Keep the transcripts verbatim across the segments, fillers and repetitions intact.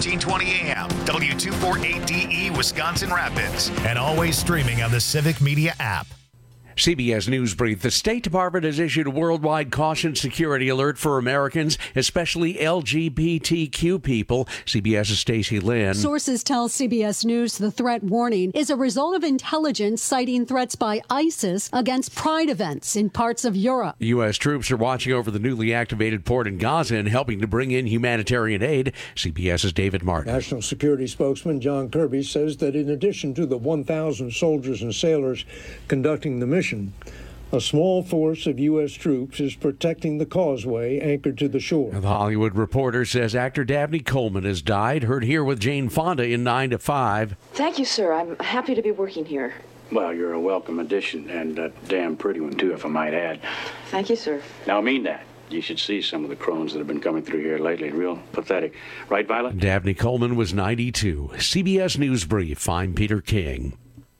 fourteen twenty A M, W two forty-eight D E, Wisconsin Rapids, and always streaming on the Civic Media app. C B S News Brief. The State Department has issued a worldwide caution security alert for Americans, especially L G B T Q people. CBS's Stacey Lynn. Sources tell C B S News the threat warning is a result of intelligence citing threats by ISIS against pride events in parts of Europe. U S troops are watching over the newly activated port in Gaza and helping to bring in humanitarian aid. CBS's David Martin. National Security spokesman John Kirby says that in addition to the one thousand soldiers and sailors conducting the mission, a small force of U S troops is protecting the causeway anchored to the shore. The Hollywood Reporter says actor Dabney Coleman has died. Heard here with Jane Fonda in nine to five. Thank you, sir. I'm happy to be working here. Well, you're a welcome addition, and a damn pretty one, too, if I might add. Thank you, sir. Now, I mean that. You should see some of the crones that have been coming through here lately. Real pathetic. Right, Violet? Dabney Coleman was ninety-two. C B S News Brief. I'm Peter King.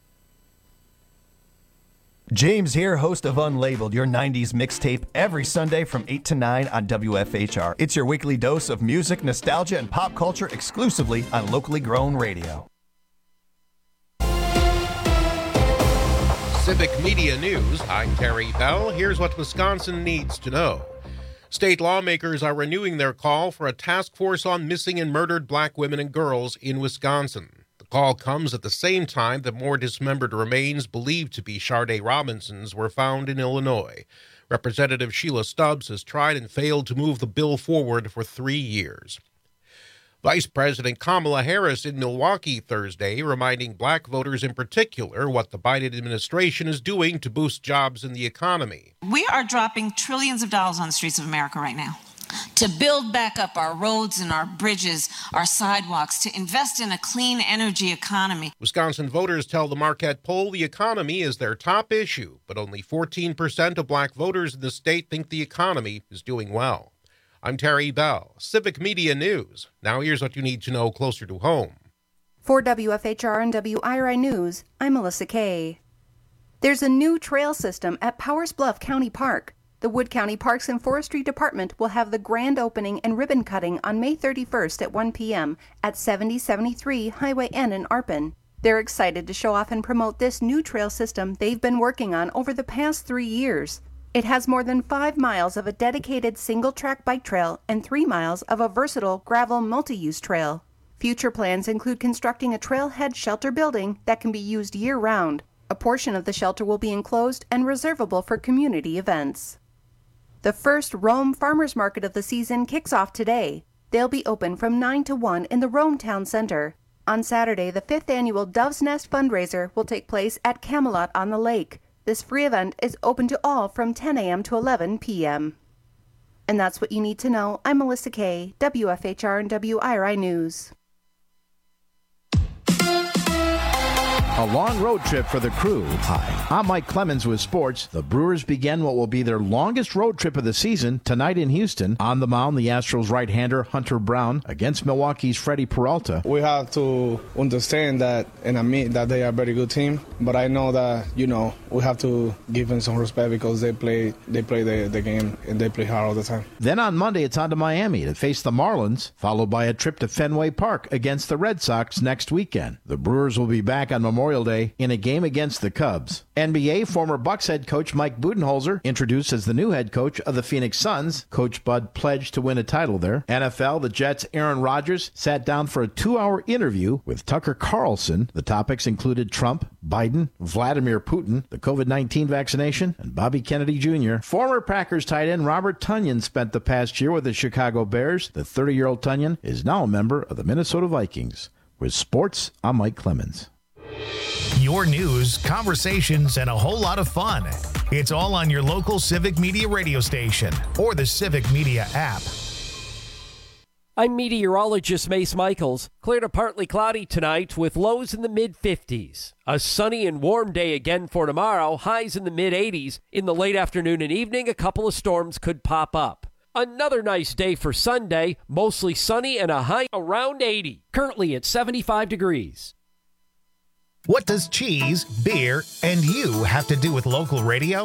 James here, host of Unlabeled, your nineties mixtape, every Sunday from eight to nine on W F H R. It's your weekly dose of music, nostalgia, and pop culture exclusively on locally grown radio. Civic Media News, I'm Terry Bell. Here's what Wisconsin needs to know. State lawmakers are renewing their call for a task force on missing and murdered black women and girls in Wisconsin. The call comes at the same time that more dismembered remains believed to be Sharday Robinson's were found in Illinois. Representative Sheila Stubbs has tried and failed to move the bill forward for three years. Vice President Kamala Harris in Milwaukee Thursday, reminding black voters in particular what the Biden administration is doing to boost jobs in the economy. We are dropping trillions of dollars on the streets of America right now to build back up our roads and our bridges, our sidewalks, to invest in a clean energy economy. Wisconsin voters tell the Marquette poll the economy is their top issue, but only fourteen percent of black voters in the state think the economy is doing well. I'm Terry Bell, Civic Media News. Now here's what you need to know closer to home. For W F H R and W I R I News, I'm Melissa Kay. There's a new trail system at Powers Bluff County Park. The Wood County Parks and Forestry Department will have the grand opening and ribbon cutting on May thirty-first at one p.m. at seventy seventy-three Highway N in Arpin. They're excited to show off and promote this new trail system they've been working on over the past three years. It has more than five miles of a dedicated single-track bike trail and three miles of a versatile gravel multi-use trail. Future plans include constructing a trailhead shelter building that can be used year-round. A portion of the shelter will be enclosed and reservable for community events. The first Rome Farmers Market of the season kicks off today. They'll be open from nine to one in the Rome Town Center. On Saturday, the fifth annual Dove's Nest fundraiser will take place at Camelot on the Lake. This free event is open to all from ten a.m. to eleven p.m. And that's what you need to know. I'm Melissa Kay, W F H R and W I R I News. A long road trip for the crew. Hi, I'm Mike Clemens with sports. The Brewers begin what will be their longest road trip of the season tonight in Houston. On the mound, the Astros right-hander Hunter Brown against Milwaukee's Freddie Peralta. We have to understand that and admit that they are a very good team, but I know that, you know, we have to give them some respect because they play they play the, the game and they play hard all the time. Then on Monday, it's on to Miami to face the Marlins, followed by a trip to Fenway Park against the Red Sox next weekend. The Brewers will be back on Memorial Day in a game against the Cubs. N B A former Bucks head coach Mike Budenholzer introduced as the new head coach of the Phoenix Suns. Coach Bud pledged to win a title there. N F L, the Jets' Aaron Rodgers sat down for a two-hour interview with Tucker Carlson. The topics included Trump, Biden, Vladimir Putin, the covid nineteen vaccination, and Bobby Kennedy Junior Former Packers tight end Robert Tonyan spent the past year with the Chicago Bears. The thirty-year-old Tonyan is now a member of the Minnesota Vikings. With sports, I'm Mike Clemens. Your news, conversations, and a whole lot of fun. It's all on your local Civic Media radio station or the Civic Media app. I'm meteorologist Mace Michaels. Clear to partly cloudy tonight with lows in the mid fifties. A sunny and warm day again for tomorrow, highs in the mid eighties. In the late afternoon and evening, a couple of storms could pop up. Another nice day for Sunday, mostly sunny and a high around eighty. Currently at seventy-five degrees. What does cheese, beer, and you have to do with local radio?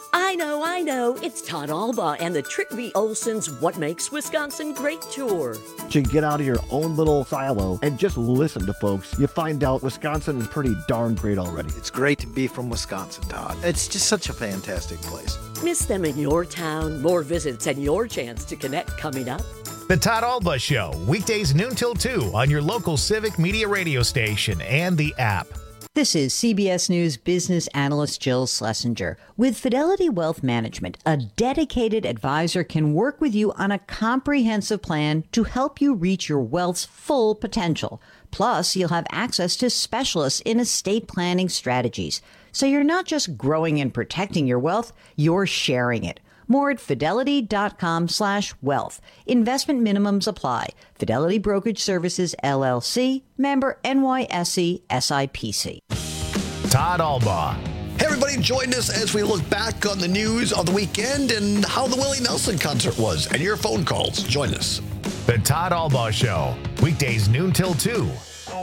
I know, I know. It's Todd Alba and the Trick V. Olson's What Makes Wisconsin Great tour. To get out of your own little silo and just listen to folks, you find out Wisconsin is pretty darn great already. It's great to be from Wisconsin, Todd. It's just such a fantastic place. Miss them in your town. More visits and your chance to connect coming up. The Todd Alba Show, weekdays noon till two on your local Civic Media radio station and the app. This is C B S News business analyst Jill Schlesinger. With Fidelity Wealth Management, a dedicated advisor can work with you on a comprehensive plan to help you reach your wealth's full potential. Plus, you'll have access to specialists in estate planning strategies. So you're not just growing and protecting your wealth, you're sharing it. More at fidelity.com slash wealth. Investment minimums apply. Fidelity Brokerage Services, L L C, member N Y S E S I P C. Todd Alba. Hey, everybody, join us as we look back on the news of the weekend and how the Willie Nelson concert was and your phone calls. Join us. The Todd Alba Show, weekdays noon till two.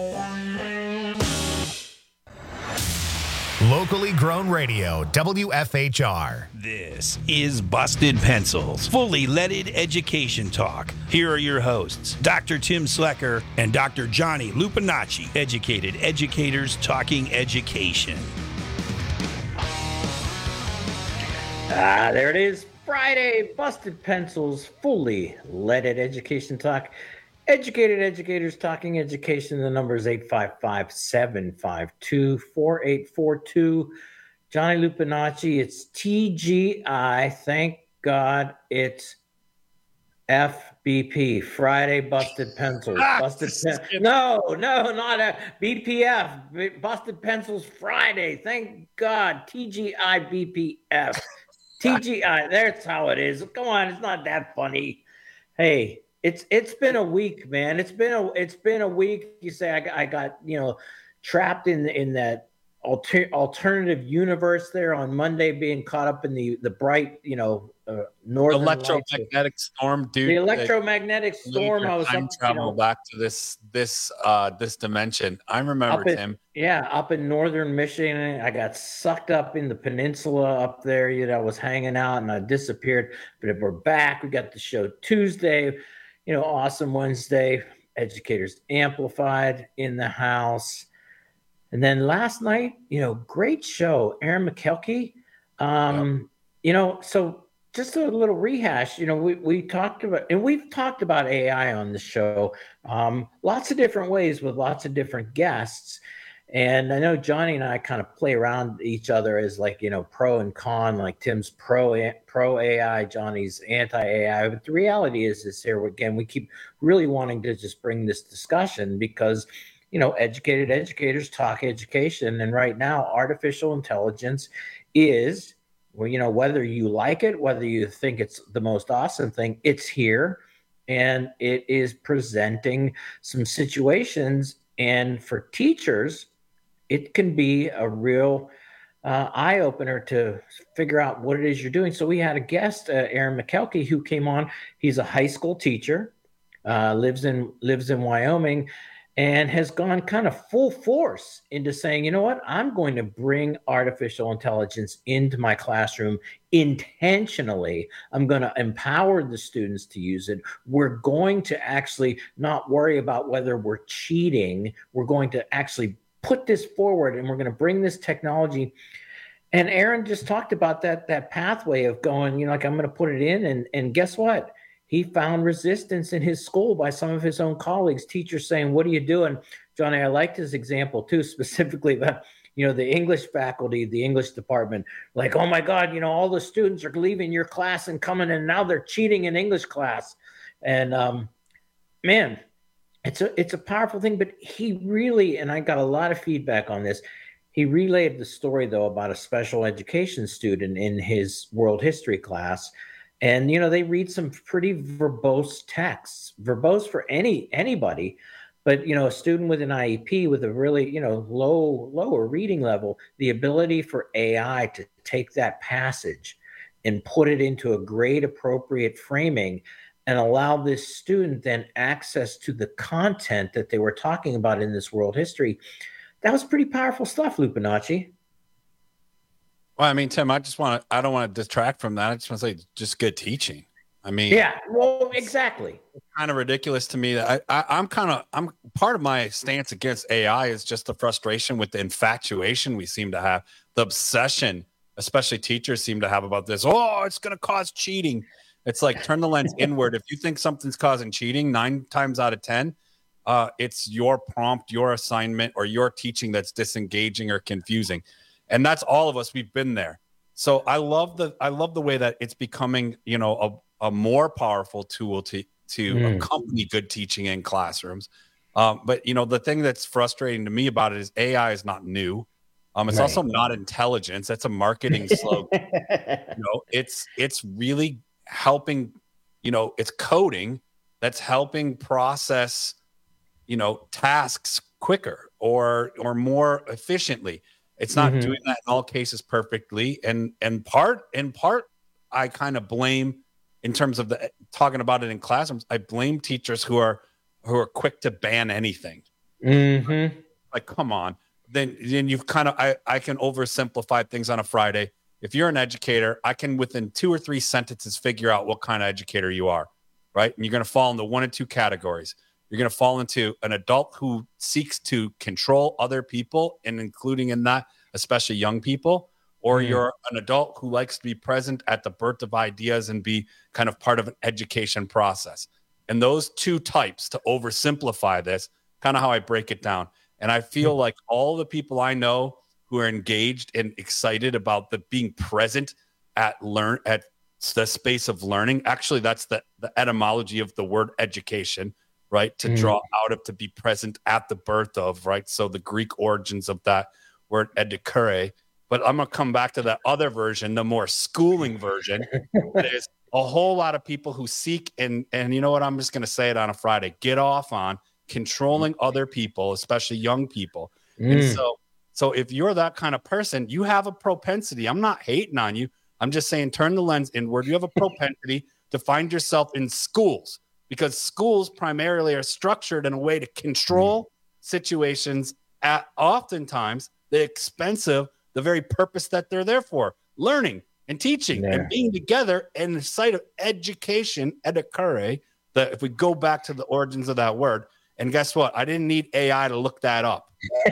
Locally grown radio, W F H R. This is Busted Pencils, fully leaded education talk. Here are your hosts, Doctor Tim Slecker and Doctor Johnny Lupinacci, educated educators talking education. Ah, there it is. Friday, Busted Pencils, fully leaded education talk. Educated educators talking education. The number is eight five five, seven five two, four eight four two. Johnny Lupinacci, it's T G I. Thank God it's F B P, Friday Busted Pencils. Busted Pen- No, no, not a B P F. Busted Pencils Friday. Thank God. T G I B P F. T G I, that's how it is. Come on, it's not that funny. Hey. It's it's been a week, man. It's been a it's been a week. You say I got, I got you know trapped in in that alter, alternative universe there on Monday, being caught up in the the bright you know uh, northern electromagnetic lights. storm, dude. The electromagnetic the, storm. I was time up, travel you know, back to this this uh this dimension. I remember up in, Tim. Yeah, up in northern Michigan, I got sucked up in the peninsula up there. You know, I was hanging out and I disappeared. But we're back. We got the show Tuesday. You know, awesome Wednesday, Educators Amplified in the house. And then last night, you know, great show, Aaron McKelkey. Um, yep. You know, so just a little rehash, you know, we, we talked about, and we've talked about A I on the show, um, lots of different ways with lots of different guests. And I know Johnny and I kind of play around each other as like, you know, pro and con, like Tim's pro, pro A I, Johnny's anti-A I. But the reality is this here, again, we keep really wanting to just bring this discussion because, you know, educated educators talk education. And right now, artificial intelligence is, well, you know, whether you like it, whether you think it's the most awesome thing, it's here. And it is presenting some situations. And for teachers, it can be a real uh, eye-opener to figure out what it is you're doing. So we had a guest, uh, Aaron McKelkey, who came on. He's a high school teacher, uh, lives in lives in Wyoming, and has gone kind of full force into saying, you know what, I'm going to bring artificial intelligence into my classroom intentionally. I'm going to empower the students to use it. We're going to actually not worry about whether we're cheating. We're going to actually put this forward, and we're going to bring this technology. And Aaron just talked about that, that pathway of going, you know, like I'm going to put it in. And, and guess what? He found resistance in his school by some of his own colleagues, teachers saying, what are you doing? Johnny, I liked his example too, specifically about, you know, the English faculty, the English department, like, oh my God, you know, all the students are leaving your class and coming and now they're cheating in English class. And um, man, it's a, it's a powerful thing, but he really, and I got a lot of feedback on this. He relayed the story though about a special education student in his world history class. And, you know, they read some pretty verbose texts, verbose for any anybody. But, you know, a student with an I E P with a really, you know, low, lower reading level, the ability for A I to take that passage and put it into a grade appropriate framing and allow this student then access to the content that they were talking about in this world history. That was pretty powerful stuff, Lupinacci. Well, I mean, Tim, I just want to, I don't want to detract from that. I just want to say just good teaching. I mean, yeah, well, exactly. It's kind of ridiculous to me that I, I, I'm kind of, I'm part of my stance against A I is just the frustration with the infatuation we seem to have, the obsession, especially teachers seem to have about this. Oh, it's going to cause cheating. It's like, turn the lens inward. If you think something's causing cheating, nine times out of ten, uh, it's your prompt, your assignment, or your teaching that's disengaging or confusing. And that's all of us. We've been there. So I love the, I love the way that it's becoming, you know, a, a more powerful tool to to mm. accompany good teaching in classrooms. Um, but, you know, the thing that's frustrating to me about it is A I is not new. Um, it's right. also not intelligence. That's a marketing slogan. You know, it's it's really helping, you know, it's coding that's helping process, you know, tasks quicker or or more efficiently. It's not mm-hmm. doing that in all cases perfectly. And and part in part, I kind of blame, in terms of the talking about it in classrooms, I blame teachers who are who are quick to ban anything. Mm-hmm. Like, come on. Then then you've kind of I, I can oversimplify things on a Friday. If you're an educator, I can within two or three sentences figure out what kind of educator you are, right? And you're going to fall into one or two categories. You're going to fall into an adult who seeks to control other people, and including in that, especially young people. Or mm. you're an adult who likes to be present at the birth of ideas and be kind of part of an education process. And those two types, to oversimplify this, kind of how I break it down. And I feel mm. like all the people I know who are engaged and excited about the being present at learn at the space of learning, actually, that's the, the etymology of the word education, right? To mm. draw out of, to be present at the birth of, right? So the Greek origins of that word edukere. But I'm going to come back to that other version, the more schooling version. There's a whole lot of people who seek, and and you know what, I'm just going to say it on a Friday, get off on controlling other people, especially young people. Mm. And so, so if you're that kind of person, you have a propensity. I'm not hating on you. I'm just saying, turn the lens inward. You have a propensity to find yourself in schools, because schools primarily are structured in a way to control mm. situations at oftentimes the expense of the very purpose that they're there for, learning and teaching yeah. and being together in the site of education, edukere, that if we go back to the origins of that word, and guess what? I didn't need A I to look that up.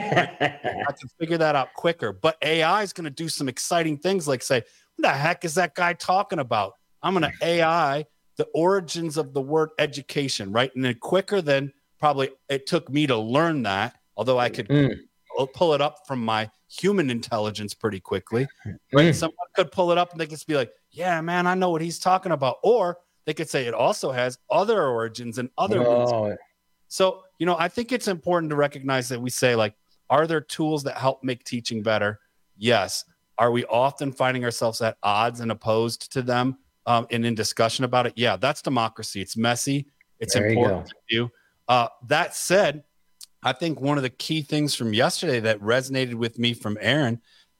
I can figure that out quicker. But A I is going to do some exciting things, like say, what the heck is that guy talking about? I'm going to A I the origins of the word education, right? And then quicker than probably it took me to learn that, although I could mm. pull it up from my human intelligence pretty quickly, right? Mm. Someone could pull it up and they could just be like, yeah, man, I know what he's talking about. Or they could say it also has other origins and other oh. words. So, you know, I think it's important to recognize that we say, like, are there tools that help make teaching better? Yes. Are we often finding ourselves at odds and opposed to them um, and in discussion about it? Yeah, that's democracy. It's messy. It's there important to do. Uh, that said, I think one of the key things from yesterday that resonated with me from Aaron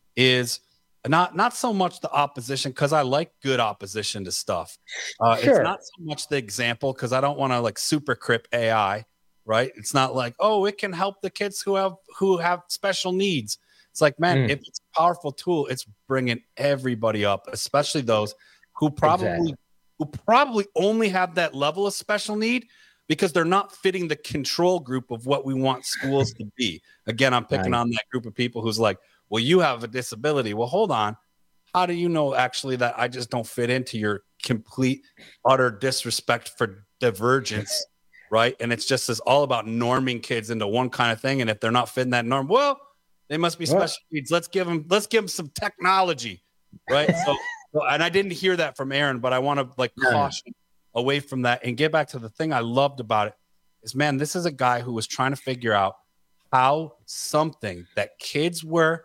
is not not so much the opposition, because I like good opposition to stuff. Uh, sure. It's not so much the example, because I don't want to like super crip A I, right? It's not like, oh, it can help the kids who have who have special needs. It's like, man, mm. if it's a powerful tool, it's bringing everybody up, especially those who probably exactly. who probably only have that level of special need because they're not fitting the control group of what we want schools to be. Again, I'm picking right. on that group of people who's like, well, you have a disability. Well, hold on. How do you know actually that I just don't fit into your complete, utter disrespect for divergence, right? And it's just as all about norming kids into one kind of thing. And if they're not fitting that norm, well, they must be special what? needs. Let's give them, let's give them some technology, right? so, and I didn't hear that from Aaron, but I want to like yeah. caution away from that and get back to the thing I loved about it is, man, this is a guy who was trying to figure out how something that kids were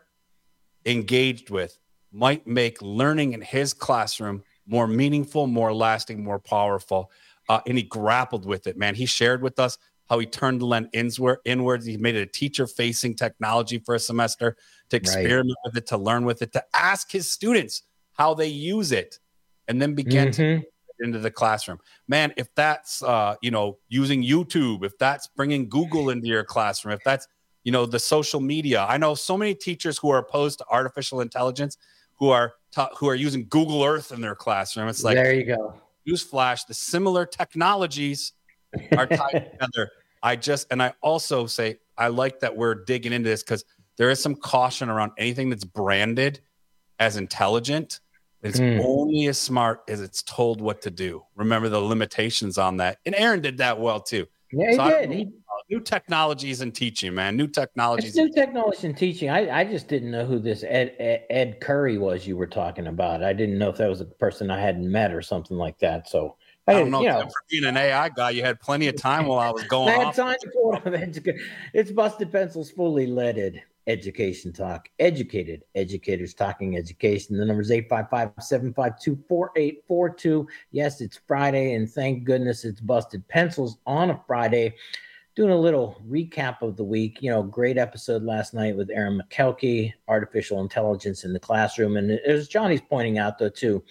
engaged with might make learning in his classroom more meaningful, more lasting, more powerful. Uh, and he grappled with it, man. He shared with us how he turned the lens inwards. He made it a teacher-facing technology for a semester to experiment right. with it, to learn with it, to ask his students how they use it, and then began mm-hmm. to into the classroom. Man, if that's, uh, you know, using YouTube, if that's bringing Google into your classroom, if that's, you know, the social media. I know so many teachers who are opposed to artificial intelligence who are ta- who are using Google Earth in their classroom. It's like, there you go. Newsflash, the similar technologies are tied together. I just, and I also say, I like that we're digging into this because there is some caution around anything that's branded as intelligent. It's mm. only as smart as it's told what to do. Remember the limitations on that. And Aaron did that well too. Yeah, he so did. He, new technologies in teaching, man. New technologies. It's new technology in teaching. I, I just didn't know who this Ed, Ed Ed Curry was you were talking about. I didn't know if that was a person I hadn't met or something like that. So I, I don't know. You know, for being an A I guy, you had plenty of time while I was going I had off. Time to it's Busted Pencils, fully leaded education talk. Educated educators talking education. The number is eight five five, seven five two, four eight four two. Yes, it's Friday, and thank goodness it's Busted Pencils on a Friday. Doing a little recap of the week. You know, great episode last night with Aaron McKelkey, artificial intelligence in the classroom. And as Johnny's pointing out, though, too,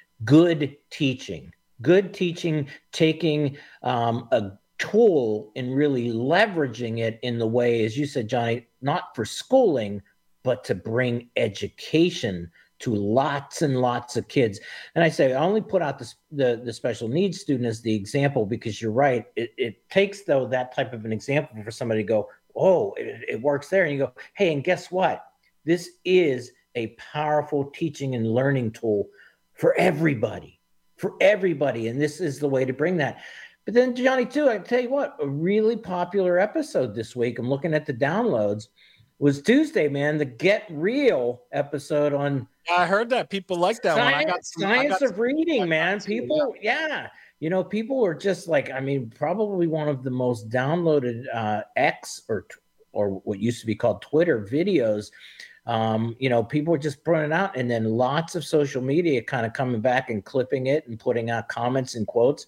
good teaching. Good teaching, taking um, a tool and really leveraging it in the way, as you said, Johnny, not for schooling, but to bring education to lots and lots of kids. And I say, I only put out the, the, the special needs student as the example because you're right. It, it takes, though, that type of an example for somebody to go, oh, it, it works there. And you go, hey, and guess what? This is a powerful teaching and learning tool for everybody, for everybody. And this is the way to bring that. But then, Johnny, too, I tell you what, a really popular episode this week, I'm looking at the downloads, was Tuesday, man, the Get Real episode on. I heard that. People like that science, one. I got some, Science I got of Reading, man. People, yeah. You know, people are just like, I mean, probably one of the most downloaded uh, X or or what used to be called Twitter videos. Um, you know, people are just putting it out, and then lots of social media kind of coming back and clipping it and putting out comments and quotes.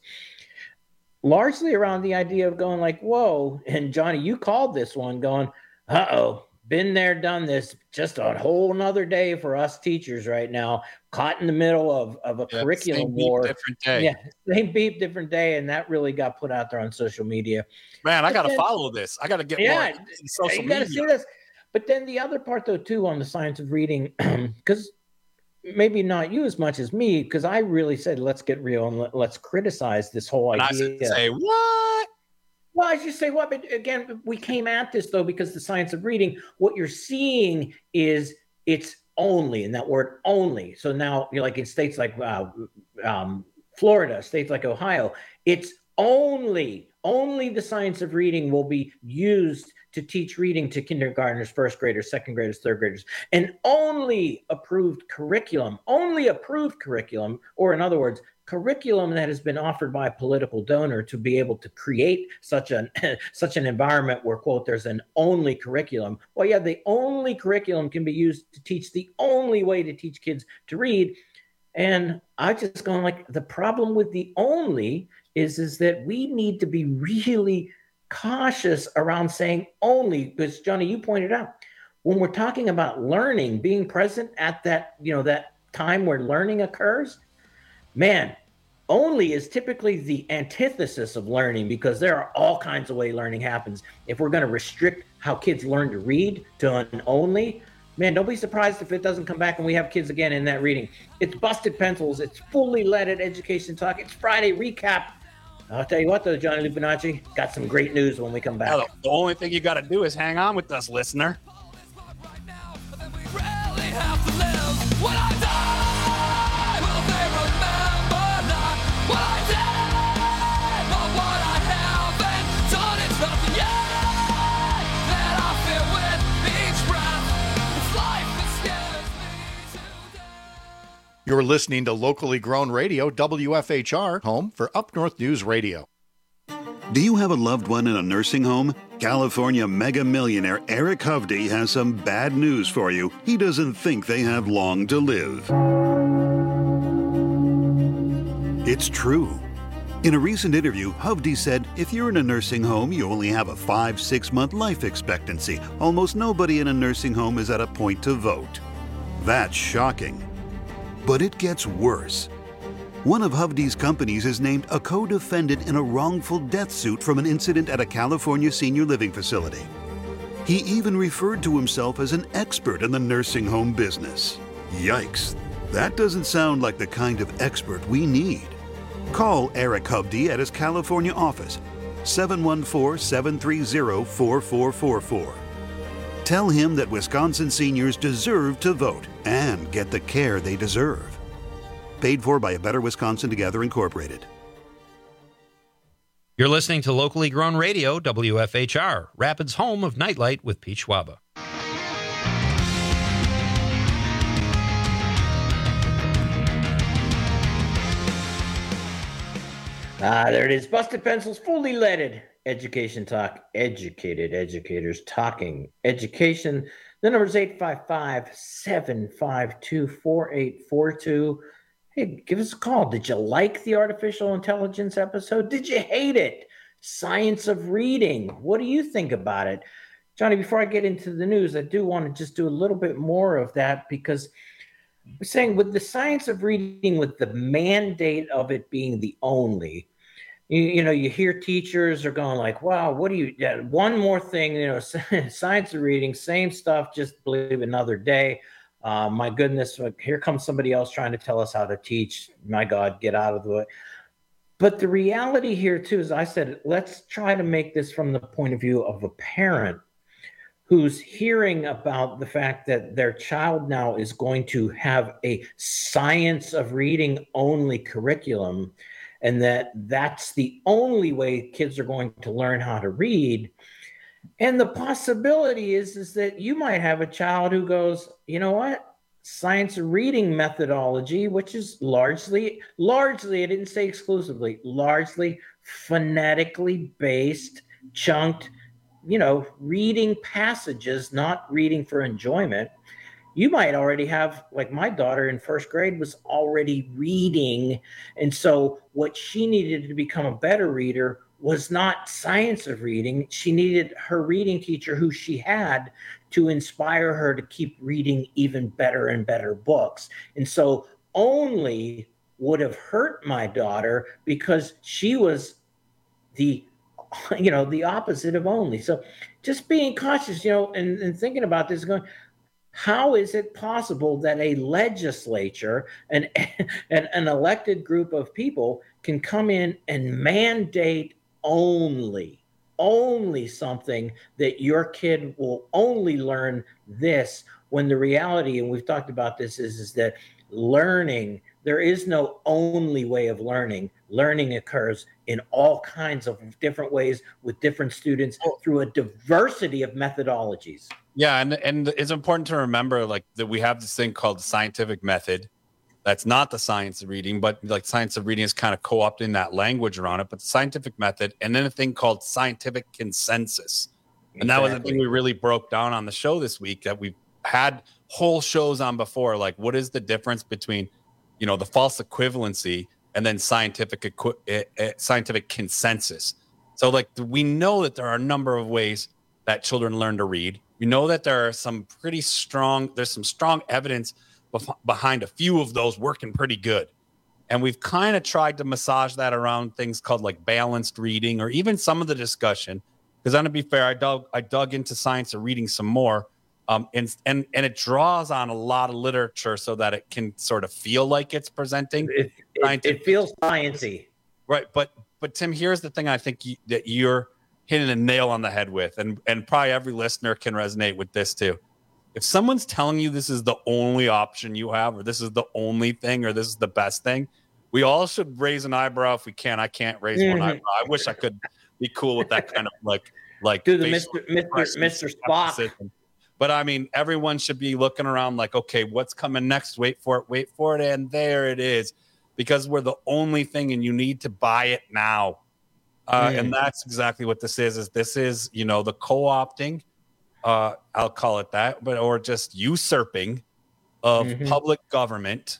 Largely around the idea of going like, whoa, and Johnny, you called this one going, uh-oh, been there, done this, just a whole nother day for us teachers right now, caught in the middle of, of a yeah, curriculum same beep, war. Different day. Yeah, same beep, different day, and that really got put out there on social media. Man, I got to follow this. I got to get yeah, more social you got to see this. But then the other part, though, too, on the Science of Reading, because maybe not you as much as me, because I really said, let's get real and let, let's criticize this whole and idea. I say, what? Well, I just say what, but again, we came at this, though, because the Science of Reading, what you're seeing is it's only, and that word only. So now, you know, like in states like uh, um, Florida, states like Ohio, it's only, only the Science of Reading will be used to teach reading to kindergartners, first graders, second graders, third graders, and only approved curriculum, only approved curriculum, or in other words, curriculum that has been offered by a political donor to be able to create such an such an environment where, quote, there's an only curriculum. Well, yeah, the only curriculum can be used to teach the only way to teach kids to read. And I just going like, the problem with the only is, is that we need to be really cautious around saying only, because Johnny, you pointed out, when we're talking about learning, being present at that, you know, that time where learning occurs, man, only is typically the antithesis of learning, because there are all kinds of ways learning happens. If we're going to restrict how kids learn to read to an only, man, don't be surprised if it doesn't come back and we have kids again in that reading. It's Busted Pencils. It's fully leaded education talk. It's Friday recap. I'll tell you what, though, Johnny Lupinacci, got some great news when we come back. Yeah, the only thing you got to do is hang on with us, listener. You're listening to locally grown radio, W F H R, home for Up North News Radio. Do you have a loved one in a nursing home? California mega millionaire Eric Hovde has some bad news for you. He doesn't think they have long to live. It's true. In a recent interview, Hovde said, if you're in a nursing home, you only have a five, six month life expectancy. Almost nobody in a nursing home is at a point to vote. That's shocking. But it gets worse. One of Hovde's companies is named a co-defendant in a wrongful death suit from an incident at a California senior living facility. He even referred to himself as an expert in the nursing home business. Yikes. That doesn't sound like the kind of expert we need. Call Eric Hovde at his California office, seven one four, seven three zero, four four four four. Tell him that Wisconsin seniors deserve to vote and get the care they deserve. Paid for by A Better Wisconsin Together, Incorporated. You're listening to Locally Grown Radio, W F H R, Rapids' home of Nightlight with Pete Schwaba. Ah, there it is. Busted Pencils, fully leaded. Education Talk, educated educators talking education. The number is eight five five, seven five two, four eight four two. Hey, give us a call. Did you like the artificial intelligence episode? Did you hate it? Science of reading. What do you think about it? Johnny, before I get into the news, I do want to just do a little bit more of that, because we're saying with the science of reading, with the mandate of it being the only, You, you know, you hear teachers are going like, wow, what do you, yeah, one more thing, you know, science of reading, same stuff, just believe another day. Uh, my goodness, here comes somebody else trying to tell us how to teach. My God, get out of the way. But the reality here, too, is I said, let's try to make this from the point of view of a parent who's hearing about the fact that their child now is going to have a science of reading only curriculum, and that that's the only way kids are going to learn how to read. And the possibility is, is that you might have a child who goes, you know what? Science of reading methodology, which is largely, largely, I didn't say exclusively, largely phonetically based, chunked, you know, reading passages, not reading for enjoyment. You might already have, like my daughter in first grade was already reading. And so what she needed to become a better reader was not science of reading. She needed her reading teacher who she had to inspire her to keep reading even better and better books. And so only would have hurt my daughter because she was the, you know, the opposite of only. So just being cautious, you know, and, and thinking about this, going, how is it possible that a legislature, an, an, an elected group of people can come in and mandate only, only something that your kid will only learn this, when the reality, and we've talked about this, is, is that learning, there is no only way of learning. Learning occurs in all kinds of different ways with different students through a diversity of methodologies. Yeah, and and it's important to remember, like, that we have this thing called the scientific method. That's not the science of reading, but like science of reading is kind of co-opting that language around it. But the scientific method, and then a thing called scientific consensus. And exactly. That was the thing we really broke down on the show this week, that we've had whole shows on before. Like, what is the difference between, you know, the false equivalency and then scientific equi- uh, uh, scientific consensus? So, like, we know that there are a number of ways that children learn to read. We know that there are some pretty strong, there's some strong evidence bef- behind a few of those working pretty good. And we've kind of tried to massage that around things called like balanced reading, or even some of the discussion. Because I'm going to be fair, I dug, I dug into science of reading some more. Um, and, and, and it draws on a lot of literature so that it can sort of feel like it's presenting. It, it, it feels sciencey. Right. But, but Tim, here's the thing I think you, that you're hitting a nail on the head with, and, and probably every listener can resonate with this too. If someone's telling you this is the only option you have, or this is the only thing, or this is the best thing, we all should raise an eyebrow if we can. I can't raise mm-hmm. one eyebrow. I wish I could be cool with that kind of like, like do the Mister Mister Mister Spock. But I mean, everyone should be looking around like, okay, what's coming next? Wait for it, wait for it. And there it is, because we're the only thing, and you need to buy it now. Uh, mm. And that's exactly what this is, is this is, you know, the co-opting, uh, I'll call it that, but, or just usurping of mm-hmm. public government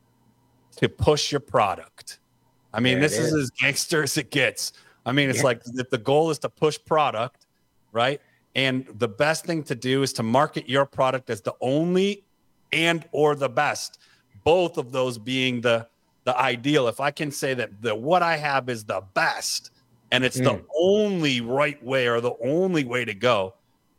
to push your product. I mean, there this is. is as gangster as it gets. I mean, it's yeah. like if the goal is to push product, right? And the best thing to do is to market your product as the only and or the best, both of those being the, the ideal. If I can say that the what I have is the best, and it's mm. the only right way or the only way to go,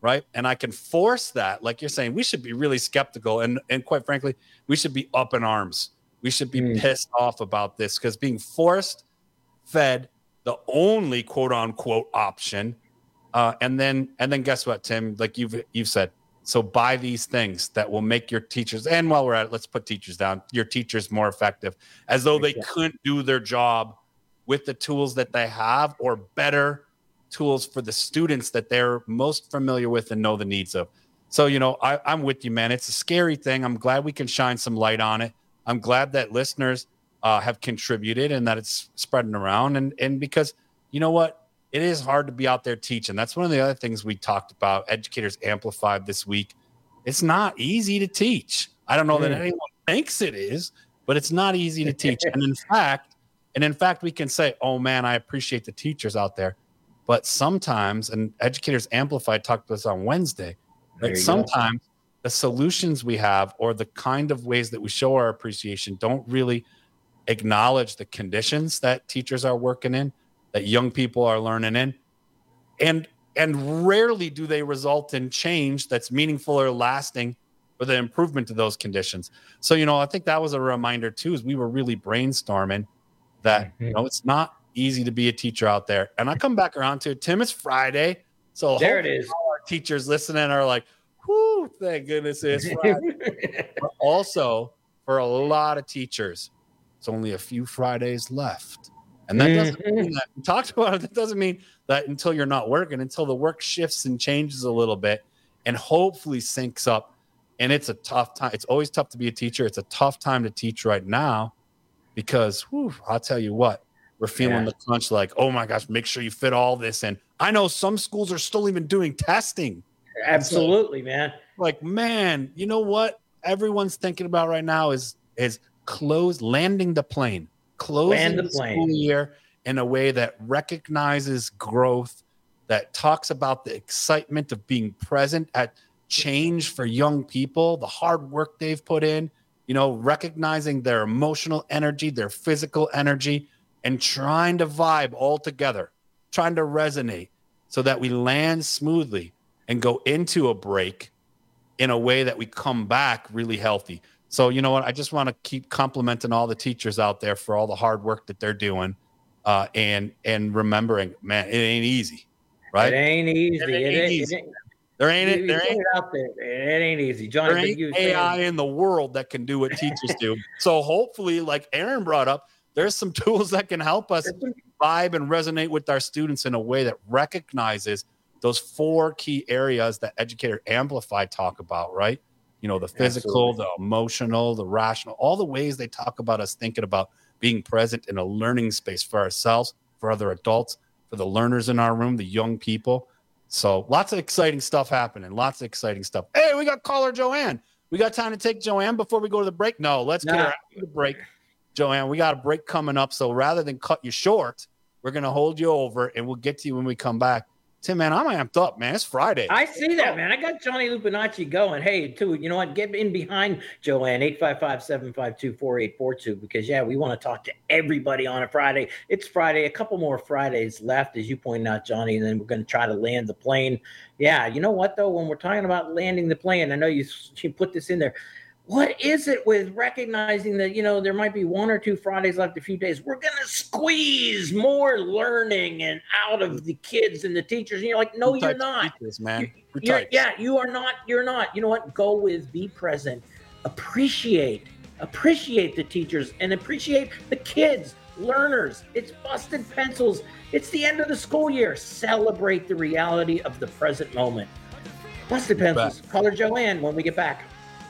right? And I can force that. Like you're saying, we should be really skeptical. And, and quite frankly, we should be up in arms. We should be mm. pissed off about this because being forced fed the only quote unquote option. Uh, and then, and then guess what, Tim, like you've, you've said, so buy these things that will make your teachers, and while we're at it, let's put teachers down, your teachers more effective, as though they couldn't do their job with the tools that they have or better tools for the students that they're most familiar with and know the needs of. So, you know, I, I'm with you, man. It's a scary thing. I'm glad we can shine some light on it. I'm glad that listeners uh, have contributed and that it's spreading around. And, and because, you know what, it is hard to be out there teaching. That's one of the other things we talked about, Educators Amplified this week. It's not easy to teach. I don't know mm. that anyone thinks it is, but it's not easy to teach. And in fact, and in fact, we can say, oh man, I appreciate the teachers out there. But sometimes, and Educators Amplified talked to us on Wednesday, that sometimes go. the solutions we have or the kind of ways that we show our appreciation don't really acknowledge the conditions that teachers are working in, that young people are learning in. And, and rarely do they result in change that's meaningful or lasting for the improvement of those conditions. So, you know, I think that was a reminder too, as we were really brainstorming that, mm-hmm. you know, it's not easy to be a teacher out there. And I come back around to it. Tim, it's Friday. So there it is. All our teachers listening are like, whoo, thank goodness it's Friday. But also, for a lot of teachers, it's only a few Fridays left. And that doesn't mm-hmm. mean that, we talked about it, that doesn't mean that until you're not working, until the work shifts and changes a little bit and hopefully syncs up. And it's a tough time. It's always tough to be a teacher. It's a tough time to teach right now because, whew, I'll tell you what, we're feeling yeah. the crunch like, oh my gosh, make sure you fit all this in. I know some schools are still even doing testing. Absolutely, so, man. Like, man, you know what everyone's thinking about right now is is close landing the plane, closing Land the, the plane. school year in a way that recognizes growth, that talks about the excitement of being present at change for young people, the hard work they've put in, you know, recognizing their emotional energy, their physical energy, and trying to vibe all together, trying to resonate so that we land smoothly and go into a break in a way that we come back really healthy. So, you know what? I just want to keep complimenting all the teachers out there for all the hard work that they're doing uh, and and remembering, man, it ain't easy, right? It ain't easy. It ain't, it ain't easy. It ain't, there ain't it. There ain't it out there. It ain't easy, Johnny. There ain't A I in the world that can do what teachers do. So hopefully, like Aaron brought up, there's some tools that can help us vibe and resonate with our students in a way that recognizes those four key areas that Educator Amplified talk about, right? You know, the physical, Absolutely. the emotional, the rational, all the ways they talk about us thinking about being present in a learning space for ourselves, for other adults, for the learners in our room, the young people. So lots of exciting stuff happening. Lots of exciting stuff. Hey, we got caller Joanne. We got time to take Joanne before we go to the break? No, let's nah. get her after the break. Joanne, we got a break coming up. So rather than cut you short, we're going to hold you over and we'll get to you when we come back. Tim, man, I'm amped up, man. It's Friday. I see that, man. I got Johnny Lupinacci going. Hey, too, you know what? Get in behind Joanne, eight five five, seven five two, four eight four two, because, yeah, we want to talk to everybody on a Friday. It's Friday. A couple more Fridays left, as you pointed out, Johnny, and then we're going to try to land the plane. Yeah, you know what, though? When we're talking about landing the plane, I know you, you put this in there. What is it with recognizing that, you know, there might be one or two Fridays left, a few days? We're going to squeeze more learning and out of the kids and the teachers. And you're like, no, you're not. Teachers, man. You, you're, yeah, you are not. You're not. You know what? Go with, be present, appreciate, appreciate the teachers and appreciate the kids, learners. It's busted pencils. It's the end of the school year. Celebrate the reality of the present moment. Busted pencils. Caller Joanne when we get back.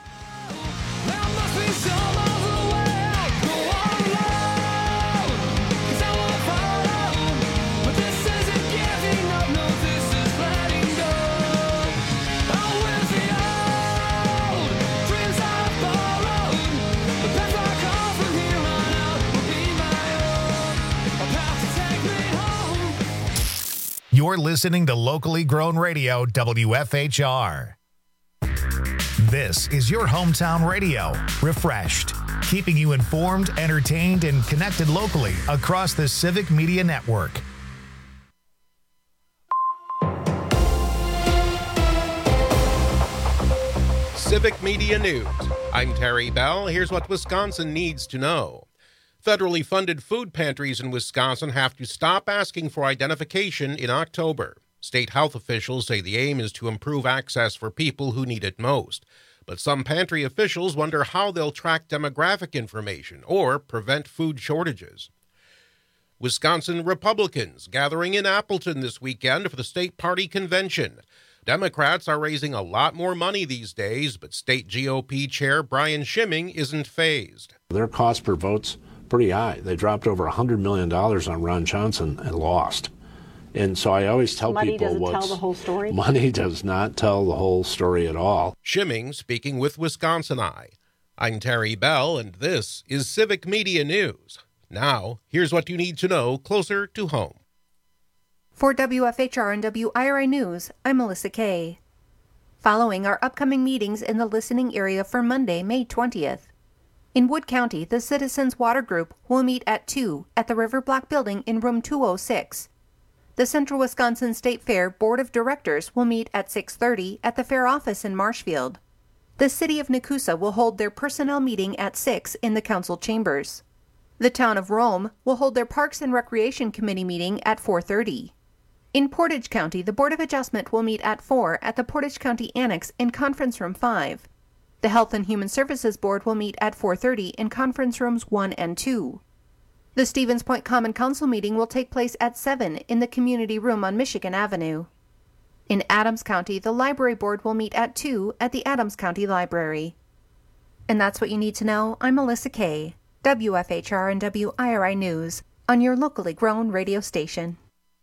You're listening to Locally Grown Radio, W F H R. This is your hometown radio, refreshed, keeping you informed, entertained, and connected locally across the Civic Media Network. Civic Media News. I'm Terry Bell. Here's what Wisconsin needs to know. Federally funded food pantries in Wisconsin have to stop asking for identification in October. State health officials say the aim is to improve access for people who need it most. But some pantry officials wonder how they'll track demographic information or prevent food shortages. Wisconsin Republicans gathering in Appleton this weekend for the state party convention. Democrats are raising a lot more money these days, but state G O P chair Brian Schimming isn't fazed. Their cost per vote's pretty high. They dropped over one hundred million dollars on Ron Johnson and lost. And so I always tell money people doesn't what's, tell the whole story. Money does not tell the whole story at all. Schimming speaking with Wisconsin Eye. I'm Terry Bell, and this is Civic Media News. Now, here's what you need to know closer to home. For W F H R and W I R I News, I'm Melissa Kay. Following our upcoming meetings in the listening area for Monday, May twentieth. In Wood County, the Citizens Water Group will meet at two at the River Block Building in room two oh six. The Central Wisconsin State Fair Board of Directors will meet at six thirty at the Fair Office in Marshfield. The City of Nakusa will hold their personnel meeting at six in the Council Chambers. The Town of Rome will hold their Parks and Recreation Committee meeting at four thirty. In Portage County, the Board of Adjustment will meet at four at the Portage County Annex in Conference Room five. The Health and Human Services Board will meet at four thirty in Conference Rooms one and two. The Stevens Point Common Council meeting will take place at seven in the Community Room on Michigan Avenue. In Adams County, the Library Board will meet at two at the Adams County Library. And that's what you need to know. I'm Melissa Kay, W F H R and W I R I News, on your locally grown radio station.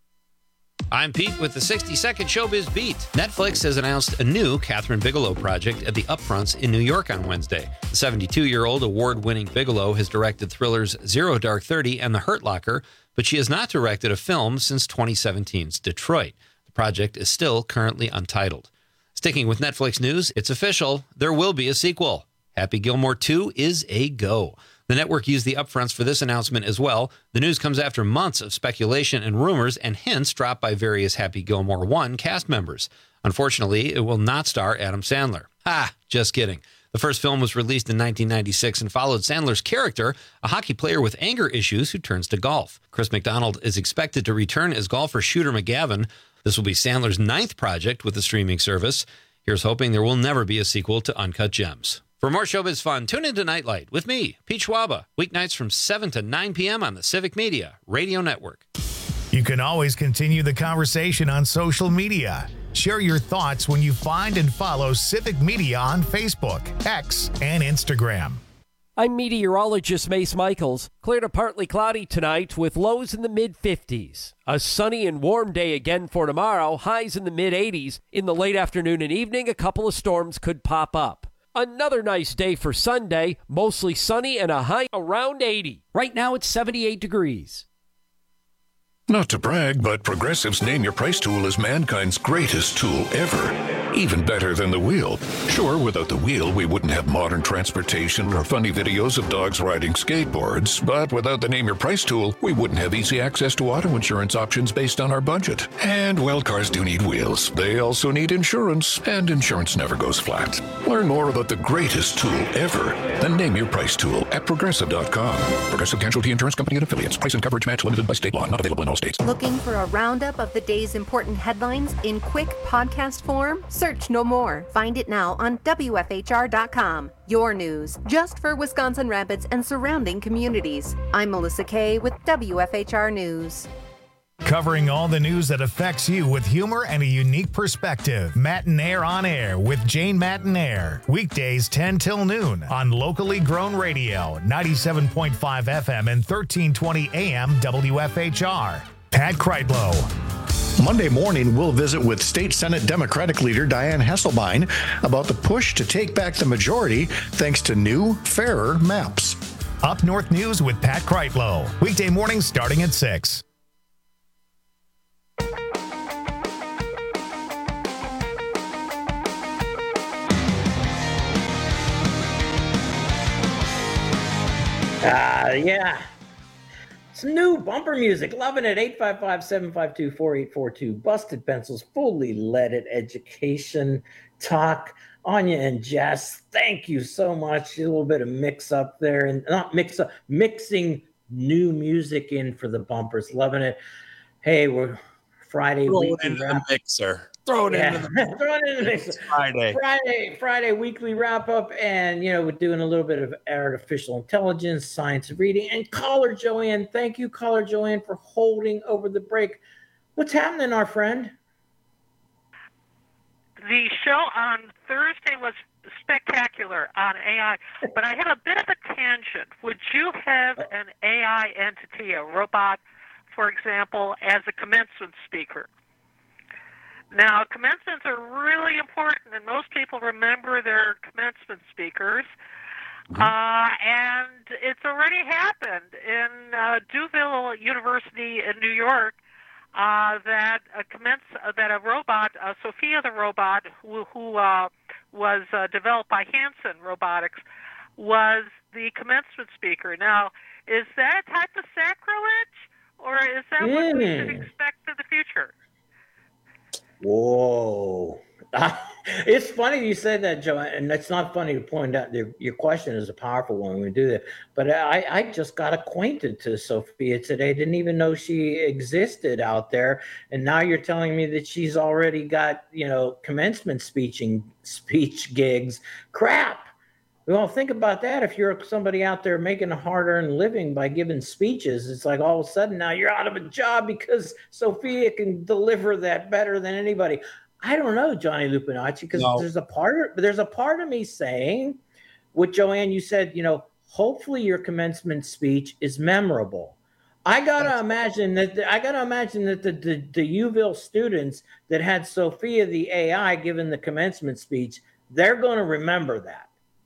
I'm Pete with the sixty second Showbiz Beat. Netflix has announced a new Catherine Bigelow project at the Upfronts in New York on Wednesday. The seventy-two-year-old award-winning Bigelow has directed thrillers Zero Dark Thirty and The Hurt Locker, but she has not directed a film since twenty seventeen's Detroit. The project is still currently untitled. Sticking with Netflix news, it's official. There will be a sequel. Happy Gilmore two is a go. The network used the upfronts for this announcement as well. The news comes after months of speculation and rumors and hints dropped by various Happy Gilmore one cast members. Unfortunately, it will not star Adam Sandler. Ha! Just kidding. The first film was released in nineteen ninety-six and followed Sandler's character, a hockey player with anger issues who turns to golf. Chris McDonald is expected to return as golfer Shooter McGavin. This will be Sandler's ninth project with the streaming service. Here's hoping there will never be a sequel to Uncut Gems. For more showbiz fun, tune into Nightlight with me, Pete Schwaba, weeknights from seven to nine p.m. on the Civic Media Radio Network. You can always continue the conversation on social media. Share your thoughts when you find and follow Civic Media on Facebook, X, and Instagram. I'm meteorologist Mace Michaels. Clear to partly cloudy tonight with lows in the mid fifties. A sunny and warm day again for tomorrow, highs in the mid eighties. In the late afternoon and evening, a couple of storms could pop up. Another nice day for Sunday, mostly sunny and a high around eighty. Right now it's seventy-eight degrees. Not to brag, but Progressive's Name Your Price tool is mankind's greatest tool ever. Even better than the wheel. Sure, without the wheel, we wouldn't have modern transportation or funny videos of dogs riding skateboards. But without the Name Your Price tool, we wouldn't have easy access to auto insurance options based on our budget. And, well, cars do need wheels. They also need insurance, and insurance never goes flat. Learn more about the greatest tool ever, the Name Your Price tool at Progressive dot com. Progressive Casualty Insurance Company and Affiliates. Price and coverage match limited by state law. Not available in all states. Looking for a roundup of the day's important headlines in quick podcast form? Search no more. Find it now on W F H R dot com. Your news, just for Wisconsin Rapids and surrounding communities. I'm Melissa Kay with W F H R News. Covering all the news that affects you with humor and a unique perspective. Matinaire on Air with Jane Matinaire. Weekdays ten till noon on locally grown radio, ninety-seven point five F M and thirteen twenty A M W F H R. Pat Kreitlow. Monday morning, we'll visit with State Senate Democratic leader Diane Hesselbein about the push to take back the majority thanks to new, fairer maps. Up North News with Pat Kreitlow. Weekday mornings starting at six. Ah, uh, yeah. Some new bumper music. Loving it. eight five five, seven five two, four eight four two. Busted Pencils, fully leaded education talk. Anya and Jess, thank you so much. A little bit of mix up there, and not mix up, mixing new music in for the bumpers. Loving it. Hey, we're Friday Throw weekly it into wrap. the mixer. Throw it Yeah. into the Throw it in the mixer. Friday. Friday, Friday weekly wrap up, and you know we're doing a little bit of artificial intelligence, science of reading, and caller Joanne. Thank you, caller Joanne, for holding over the break. What's happening, our friend? The show on Thursday was spectacular on A I, but I have a bit of a tangent. Would you have an A I entity, a robot, for example, as a commencement speaker? Now, commencements are really important, and most people remember their commencement speakers. Mm-hmm. Uh, and it's already happened in uh, Duville University in New York. Uh, that a commence uh, that a robot, uh, Sophia the robot, who, who uh, was uh, developed by Hanson Robotics, was the commencement speaker. Now, is that a type of sacrilege, or is that mm. what we should expect in the future? Whoa. It's funny you said that, Joe, and it's not funny to point out. Your question is a powerful one when we do that. But I, I just got acquainted to Sophia today. Didn't even know she existed out there. And now you're telling me that she's already got, you know, commencement speeching, speech gigs. Crap. Well, think about that. If you're somebody out there making a hard-earned living by giving speeches, it's like all of a sudden now you're out of a job because Sophia can deliver that better than anybody. I don't know, Johnny Lupinacci, because no. there's a part of, there's a part of me saying, with Joanne, you said, you know, hopefully your commencement speech is memorable. I gotta That's imagine that the, I gotta imagine that the, the the Uville students that had Sophia the A I given the commencement speech, they're going to remember that.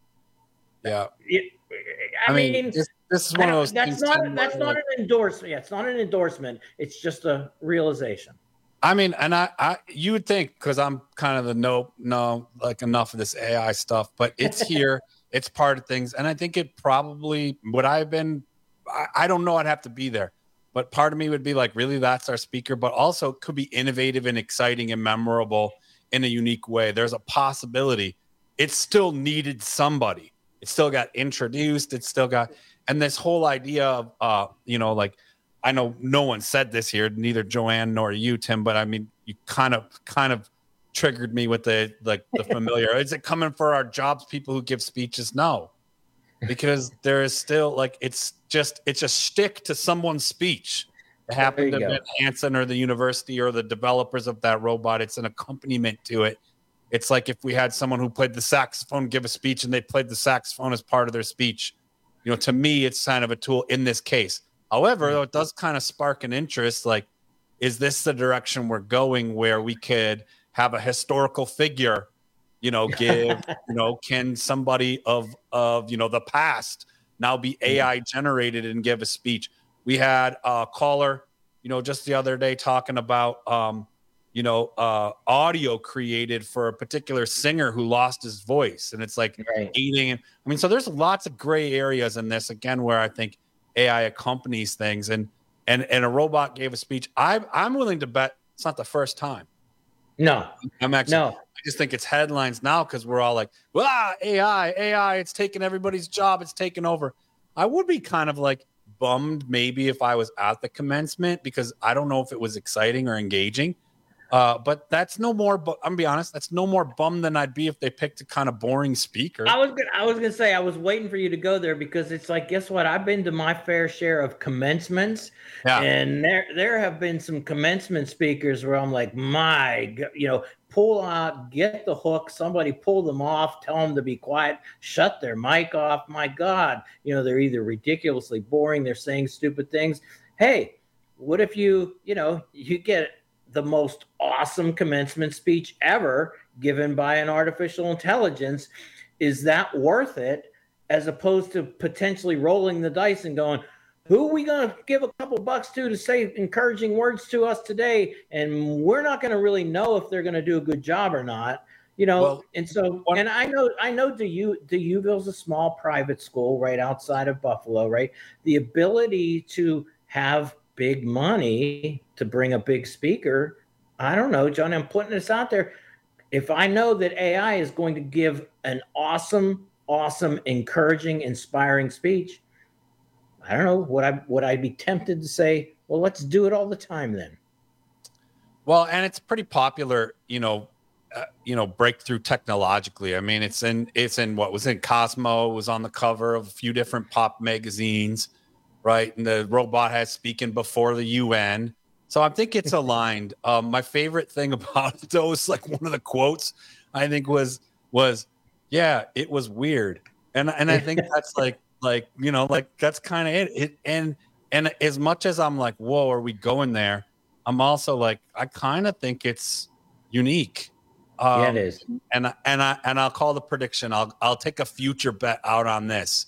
Yeah. It, I, I mean, mean this, this is one of those. That's not that's not an endorsement. Yeah, it's not an endorsement. It's just a realization. I mean, and I, I, you would think, because I'm kind of the no, no, like enough of this A I stuff, but it's here, it's part of things. And I think it probably would I have been, I, I don't know, I'd have to be there, but part of me would be like, really, that's our speaker, but also it could be innovative and exciting and memorable in a unique way. There's a possibility it still needed somebody. It still got introduced. It still got, and this whole idea of, uh, you know, like, I know no one said this here, neither Joanne nor you, Tim, but I mean, you kind of kind of triggered me with the like the familiar. Is it coming for our jobs, people who give speeches? No, because there is still like it's just it's a shtick to someone's speech. It happened to be Hanson or the university or the developers of that robot. It's an accompaniment to it. It's like if we had someone who played the saxophone give a speech and they played the saxophone as part of their speech. You know, to me, it's kind of a tool in this case. However, though, it does kind of spark an interest. Like, is this the direction we're going where we could have a historical figure, you know, give, you know, can somebody of, of, you know, the past now be A I generated and give a speech? We had a caller, you know, just the other day talking about, um, you know, uh, audio created for a particular singer who lost his voice. And it's like right. eating. I mean, so there's lots of gray areas in this, again, where I think A I accompanies things, and and and a robot gave a speech. I'm I'm willing to bet it's not the first time. No, I'm actually. No. I just think it's headlines now because we're all like, "Wow, A I, A I, it's taking everybody's job. It's taking over." I would be kind of like bummed maybe if I was at the commencement because I don't know if it was exciting or engaging. Uh, but that's no more. But I'm gonna be honest, that's no more bummed than I'd be if they picked a kind of boring speaker. I was gonna, I was gonna say I was waiting for you to go there because it's like, guess what? I've been to my fair share of commencements, yeah. and there there have been some commencement speakers where I'm like, my, you know, pull out, get the hook, somebody pull them off, tell them to be quiet, shut their mic off. My God, you know, they're either ridiculously boring, they're saying stupid things. Hey, what if you, you know, you get the most awesome commencement speech ever given by an artificial intelligence? Is that worth it as opposed to potentially rolling the dice and going, who are we going to give a couple bucks to to say encouraging words to us today? And we're not going to really know if they're going to do a good job or not, you know? Well, and so, and I know, I know DU, DUville's a small private school right outside of Buffalo, right? The ability to have big money to bring a big speaker. I don't know, John, I'm putting this out there. if I know that A I is going to give an awesome, awesome, encouraging, inspiring speech, I don't know, would I would I be tempted to say, well, let's do it all the time then? Well, and it's pretty popular, you know, uh, you know, breakthrough technologically. I mean, it's in it's in what was in Cosmo, was on the cover of a few different pop magazines, right? And the robot has speaking before the U N. So I think it's aligned. Um, my favorite thing about it, though, is like one of the quotes I think was was, yeah, it was weird, and and I think that's like like you know like that's kind of it. it. And and as much as I'm like, whoa, are we going there? I'm also like, I kind of think it's unique. Um, yeah, it is. And and I and I'll call the prediction. I'll I'll take a future bet out on this.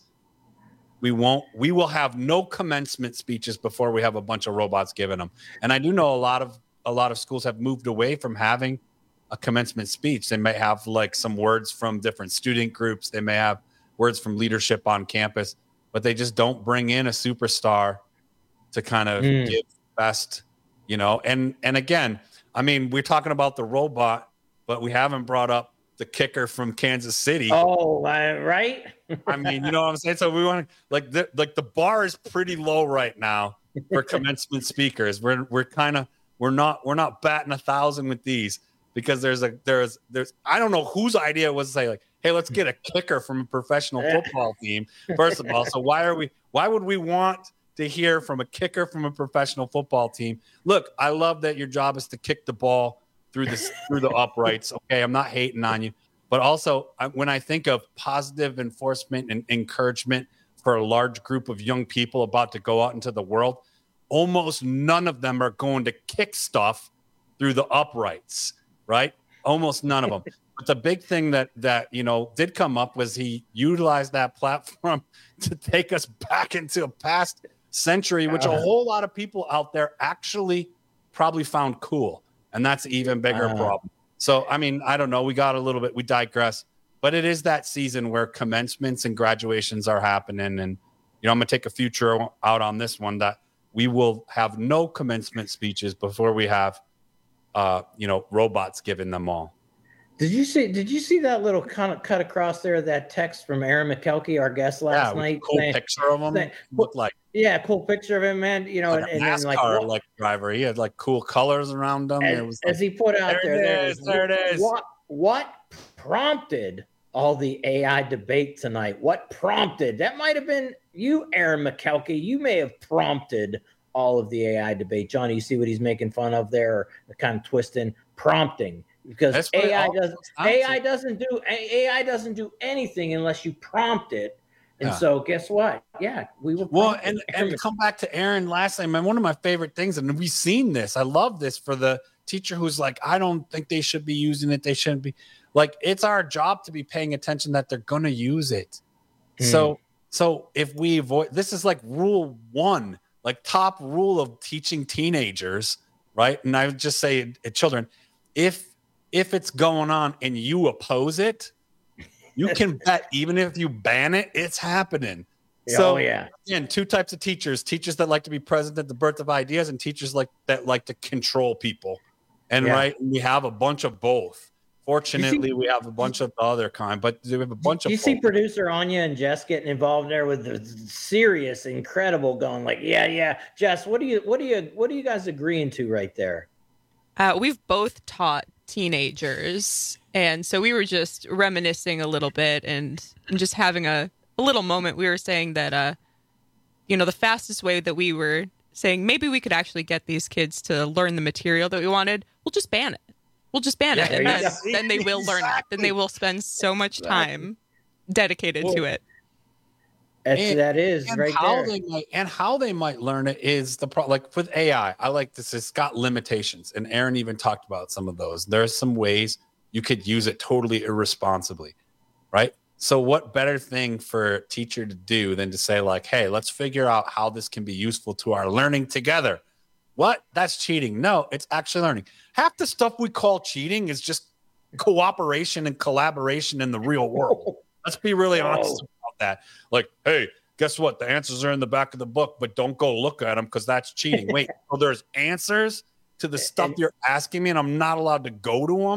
We won't. We will have no commencement speeches before we have a bunch of robots giving them. And I do know a lot of a lot of schools have moved away from having a commencement speech. They may have like some words from different student groups. They may have words from leadership on campus, but they just don't bring in a superstar to kind of Mm. give best, you know. And and again, I mean, we're talking about the robot, but we haven't brought up the kicker from Kansas City. Oh, uh, right. I mean, you know what I'm saying? So we want to like the like the bar is pretty low right now for commencement speakers. We're we're kind of we're not we're not batting a thousand with these because there's a there's there's I don't know whose idea it was to say like, hey, let's get a kicker from a professional football team. First of all, so why are we why would we want to hear from a kicker from a professional football team? Look, I love that your job is to kick the ball through this through the uprights. Okay, I'm not hating on you, but also I, when I think of positive enforcement and encouragement for a large group of young people about to go out into the world, almost none of them are going to kick stuff through the uprights, right? Almost none of them. But the big thing that that you know did come up was he utilized that platform to take us back into a past century, which a whole lot of people out there actually probably found cool. And that's an even bigger Uh. problem. So, I mean, I don't know. We got a little bit, we digress, but it is that season where commencements and graduations are happening. And, you know, I'm going to take a future out on this one that we will have no commencement speeches before we have, uh, you know, robots giving them all. Did you see? Did you see that little kind of cut across there? That text from Aaron McKelkey, our guest last Yeah, night. cool saying- picture of him. saying- Looked like yeah, cool picture of him, man. You know, like and, a and then like NASCAR what- like driver. He had like cool colors around him. as, it was as like, he put out there there, it there is, was, there it is. What what prompted all the A I debate tonight? What prompted? That might have been you, Aaron McKelkey. You may have prompted all of the A I debate. Johnny, you see what he's making fun of there, or kind of twisting, prompting. Because That's what it A I all doesn't comes down A to. I doesn't do A I doesn't do anything unless you prompt it. And Yeah. so guess what? Yeah, we were Well, prompted. and and come back to Aaron last time, man. One of my favorite things, and we've seen this. I love this for the teacher who's like, I don't think they should be using it. They shouldn't be. Like, it's our job to be paying attention that they're gonna use it. So, so if we avoid, this is like rule one, like top rule of teaching teenagers, right? And I would just say, uh, children, if if it's going on and you oppose it, you can bet even if you ban it, it's happening. So Oh, yeah. again, two types of teachers: teachers that like to be present at the birth of ideas, and teachers like that like to control people. And Yeah. right, we have a bunch of both. Fortunately, we have a bunch of the other kind, but we have a bunch Do of you see both. producer Anya and Jess getting involved there with the serious, incredible going like, yeah, yeah. Jess, what do you what do you what are you guys agreeing to right there? Uh, we've both taught teenagers, and so we were just reminiscing a little bit and, and just having a, a little moment. We were saying that, uh, you know, the fastest way that we were saying maybe we could actually get these kids to learn the material that we wanted, we'll just ban it. We'll just ban it, Yeah, and there you then, go. then they will learn it. Then they will spend so much time dedicated to it. That's, And- that is and right how there. they might and how they might learn it is the pro like with A I. I like this, it's got limitations, and Aaron even talked about some of those. There's some ways you could use it totally irresponsibly, right? So what better thing for a teacher to do than to say like, hey, let's figure out how this can be useful to our learning together. What? That's cheating. No, it's actually learning. Half the stuff we call cheating is just cooperation and collaboration in the real world. Let's be really honest about that. Like, hey, guess what? The answers are in the back of the book, but don't go look at them because that's cheating. Wait, so there's answers to the stuff you're asking me, and I'm not allowed to go to them?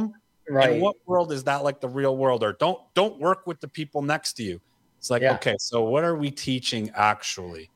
Right. In what world is that like the real world? Or don't don't work with the people next to you. It's like, Yeah. okay, so what are we teaching actually?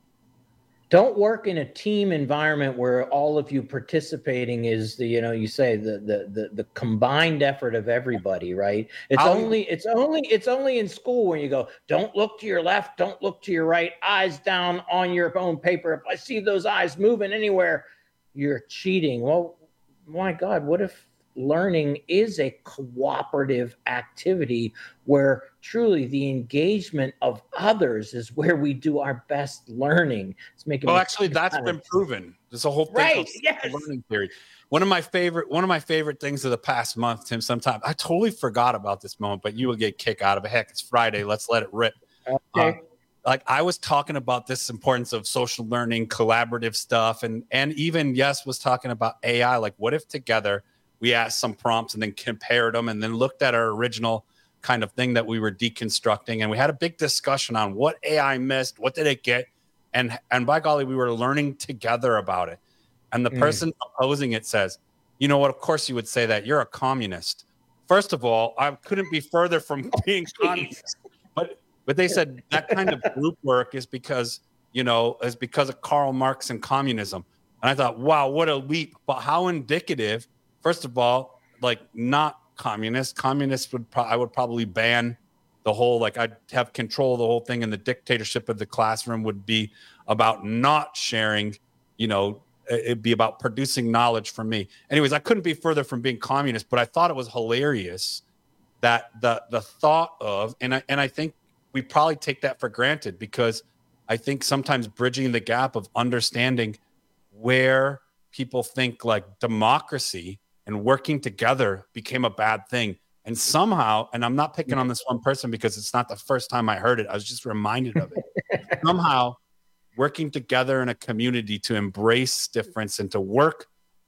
Don't work in a team environment where all of you participating is the, you know, you say the the the, the combined effort of everybody, right? It's How- only it's only it's only in school when you go, don't look to your left, don't look to your right, eyes down on your own paper. If I see those eyes moving anywhere, you're cheating. Well, my God, what if learning is a cooperative activity where truly the engagement of others is where we do our best learning? It's making Well, me actually, that's kind been of- proven. There's a whole thing Right, called yes. learning theory. One of my favorite, one of my favorite things of the past month, Tim. Sometimes I totally forgot about this moment, but you will get a kick out of it. Heck, it's Friday. Let's let it rip. Okay. Uh, like I was talking about this importance of social learning, collaborative stuff, and and even Yes was talking about A I. Like, what if together we asked some prompts and then compared them and then looked at our original kind of thing that we were deconstructing. And we had a big discussion on what A I missed, what did it get? And, and by golly, we were learning together about it. And the Mm. person opposing it says, you know what, of course you would say that. You're a communist. First of all, I couldn't be further from being communist. But, but they said that kind of group work is because, you know, is because of Karl Marx and communism. And I thought, wow, what a leap. But how indicative. First of all, like not communist. Communists would pro- I would probably ban the whole, like I'd have control of the whole thing, and the dictatorship of the classroom would be about not sharing, you know, it'd be about producing knowledge from me. Anyways, I couldn't be further from being communist, but I thought it was hilarious that the the thought of, and I and I think we probably take that for granted, because I think sometimes bridging the gap of understanding where people think like democracy and working together became a bad thing. And somehow, and I'm not picking on this one person because it's not the first time I heard it, I was just reminded of it. Somehow, working together in a community to embrace difference and to work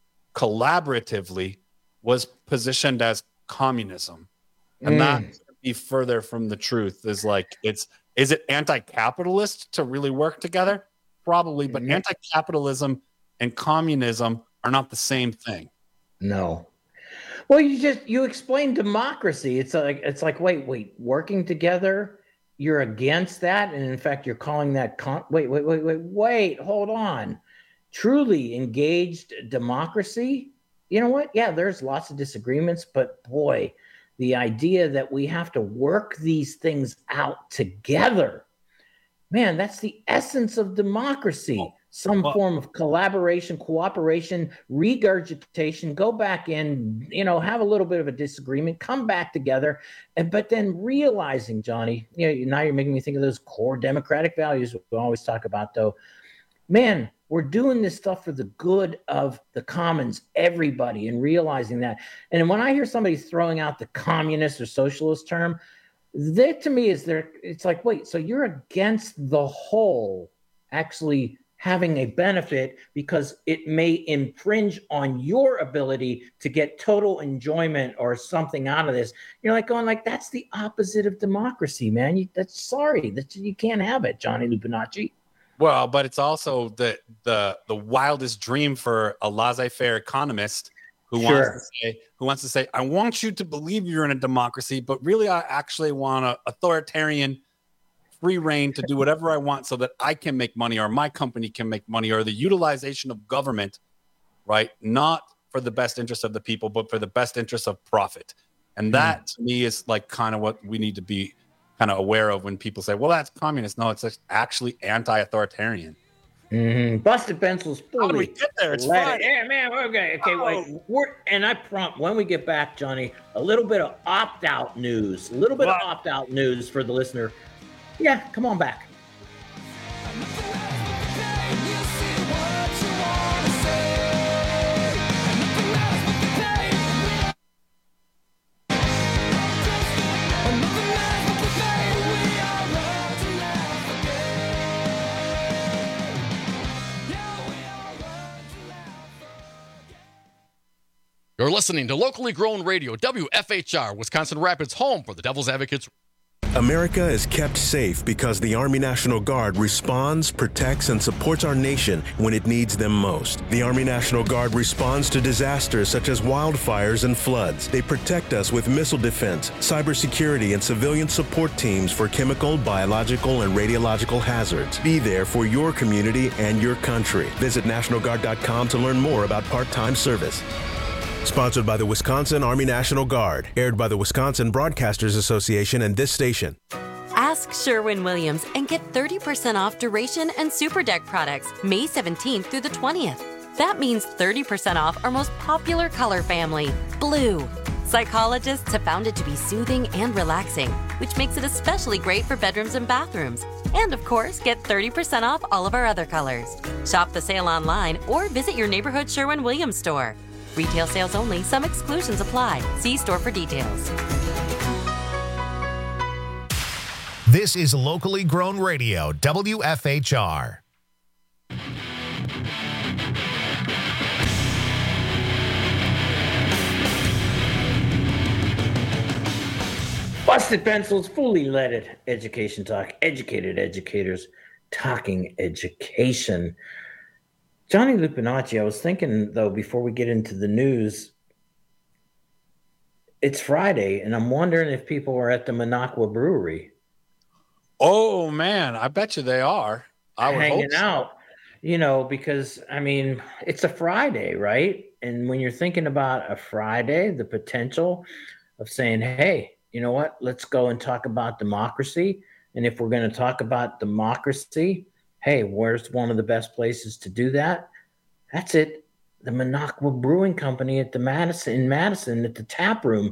collaboratively was positioned as communism. And Mm. that could be further from the truth. Is like, it's, is it anti-capitalist to really work together? Probably, but Yeah. anti-capitalism and communism are not the same thing. No. Well, you just you explain democracy. It's like it's like wait, wait, working together, you're against that, and in fact, you're calling that con- wait, wait, wait, wait, wait, hold on. Truly engaged democracy. You know what? Yeah, there's lots of disagreements, but boy, the idea that we have to work these things out together, man, that's the essence of democracy. Some Well- form of collaboration, cooperation, regurgitation, go back in, you know, have a little bit of a disagreement, come back together. And but then realizing, Johnny, you know, now you're making me think of those core democratic values we always talk about, though. Man, we're doing this stuff for the good of the commons, everybody, and realizing that. And when I hear somebody throwing out the communist or socialist term, that to me is there, it's like, wait, so you're against the whole actually having a benefit because it may infringe on your ability to get total enjoyment or something out of this. You're like going like, that's the opposite of democracy, man. You, that's sorry that you can't have it, Johnny Lupinacci. Well, but it's also the the the wildest dream for a laissez-faire economist who Sure. wants to say who wants to say, I want you to believe you're in a democracy, but really I actually want an authoritarian free reign to do whatever I want so that I can make money or my company can make money, or the utilization of government, right? Not for the best interest of the people, but for the best interest of profit. And that to me is like kind of what we need to be kind of aware of when people say, well, that's communist. No, it's just actually anti-authoritarian. Mm-hmm. Busted Pencils. How do we get there? It's Let Friday. it- Yeah, man. Okay, okay. Oh. Wait. We're, and I prompt when we get back, Johnny, a little bit of opt-out news. A little bit What? of opt-out news for the listener. Yeah, come on back. You're listening to locally grown radio, W F H R, Wisconsin Rapids, home for the Devil's Advocates. America is kept safe because the Army National Guard responds, protects, and supports our nation when it needs them most. The Army National Guard responds to disasters such as wildfires and floods. They protect us with missile defense, cybersecurity, and civilian support teams for chemical, biological, and radiological hazards. Be there for your community and your country. Visit National Guard dot com to learn more about part-time service. Sponsored by the Wisconsin Army National Guard. Aired by the Wisconsin Broadcasters Association and this station. Ask Sherwin-Williams and get thirty percent off Duration and Super Deck products May seventeenth through the twentieth. That means thirty percent off our most popular color family, blue. Psychologists have found it to be soothing and relaxing, which makes it especially great for bedrooms and bathrooms. And of course, get thirty percent off all of our other colors. Shop the sale online or visit your neighborhood Sherwin-Williams store. Retail sales only. Some exclusions apply. See store for details. This is locally grown radio, W F H R. Busted Pencils, fully leaded education talk, educated educators talking education. Johnny Lupinacci, I was thinking, though, before we get into the news, it's Friday, and I'm wondering if people are at the Minocqua Brewery. Oh, man, I bet you they are. I would hanging hope so. out, you know, because, I mean, it's a Friday, right? And when you're thinking about a Friday, the potential of saying, hey, you know what, let's go and talk about democracy. And if we're going to talk about democracy, hey, where's one of the best places to do that? That's it. The Minocqua Brewing Company at the Madison in Madison at the tap room.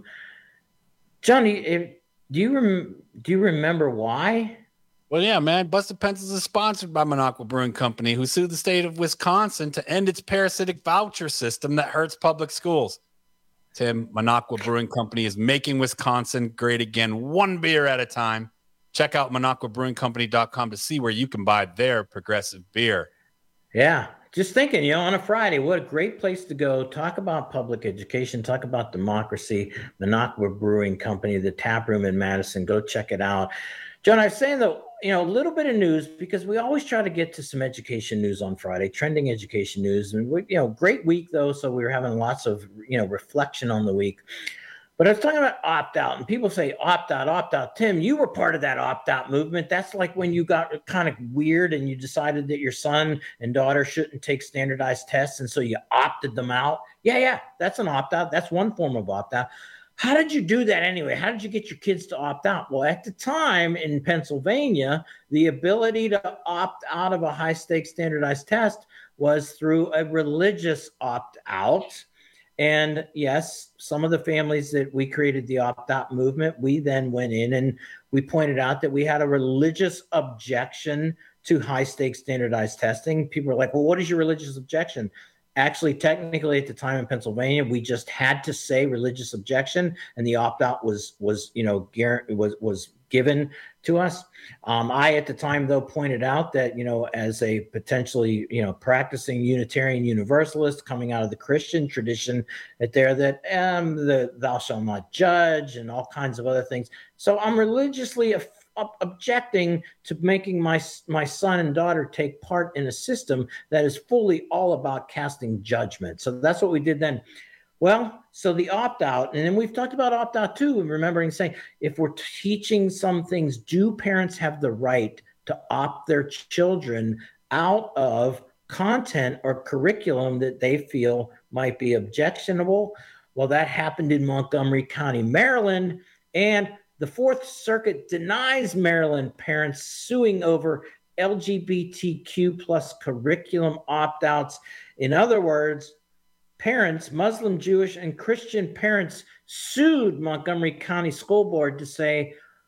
Johnny, if, do you rem, do you remember why? Well, yeah, man. Busted Pencils is sponsored by Minocqua Brewing Company, who sued the state of Wisconsin to end its parasitic voucher system that hurts public schools. Tim, Minocqua Brewing Company is making Wisconsin great again, one beer at a time. Check out Minocqua Brewing Company dot com to see where you can buy their progressive beer. Yeah, just thinking, you know, on a Friday, what a great place to go. Talk about public education, talk about democracy. Minocqua Brewing Company, the tap room in Madison. Go check it out. John, I was saying, though, you know, a little bit of news, because we always try to get to some education news on Friday, trending education news. And, we, you know, great week, though, so we were having lots of, you know, reflection on the week. But I was talking about opt-out, and people say opt-out, opt-out. Tim, you were part of that opt-out movement. That's like when you got kind of weird and you decided that your son and daughter shouldn't take standardized tests, and so you opted them out. Yeah, yeah, that's an opt-out. That's one form of opt-out. How did you do that anyway? How did you get your kids to opt out? Well, at the time in Pennsylvania, the ability to opt out of a high-stakes standardized test was through a religious opt-out. And yes, some of the families that we created the opt-out movement, we then went in and we pointed out that we had a religious objection to high-stakes standardized testing. People were like, well, what is your religious objection? Actually, technically, at the time in Pennsylvania, we just had to say religious objection, and the opt-out was was you know was was given to us. Um, I, at the time, though, pointed out that, you know, as a potentially, you know, practicing Unitarian Universalist coming out of the Christian tradition, that there that um, the thou shalt not judge and all kinds of other things. So I'm religiously ob- objecting to making my my son and daughter take part in a system that is fully all about casting judgment. So that's what we did then. Well, so the opt-out, and then we've talked about opt-out too, and remembering saying, if we're teaching some things, do parents have the right to opt their children out of content or curriculum that they feel might be objectionable? Well, that happened in Montgomery County, Maryland, and the Fourth Circuit denies Maryland parents suing over L G B T Q plus curriculum opt-outs. In other words, parents, Muslim, Jewish, and Christian parents sued Montgomery County School Board to say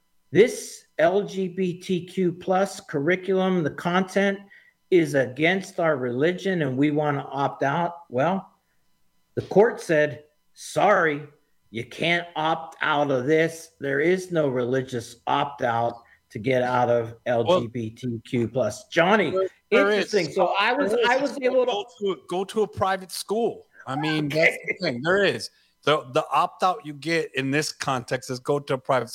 this L G B T Q plus curriculum, the content is against our religion and we want to opt out. Well, the court said, sorry, you can't opt out of this. There is no religious opt-out to get out of L G B T Q plus. Johnny, there interesting. Is. So I was I was able to go to go to a private school. I mean, that's the thing. There is. The, the opt-out you get in this context is go to a private school.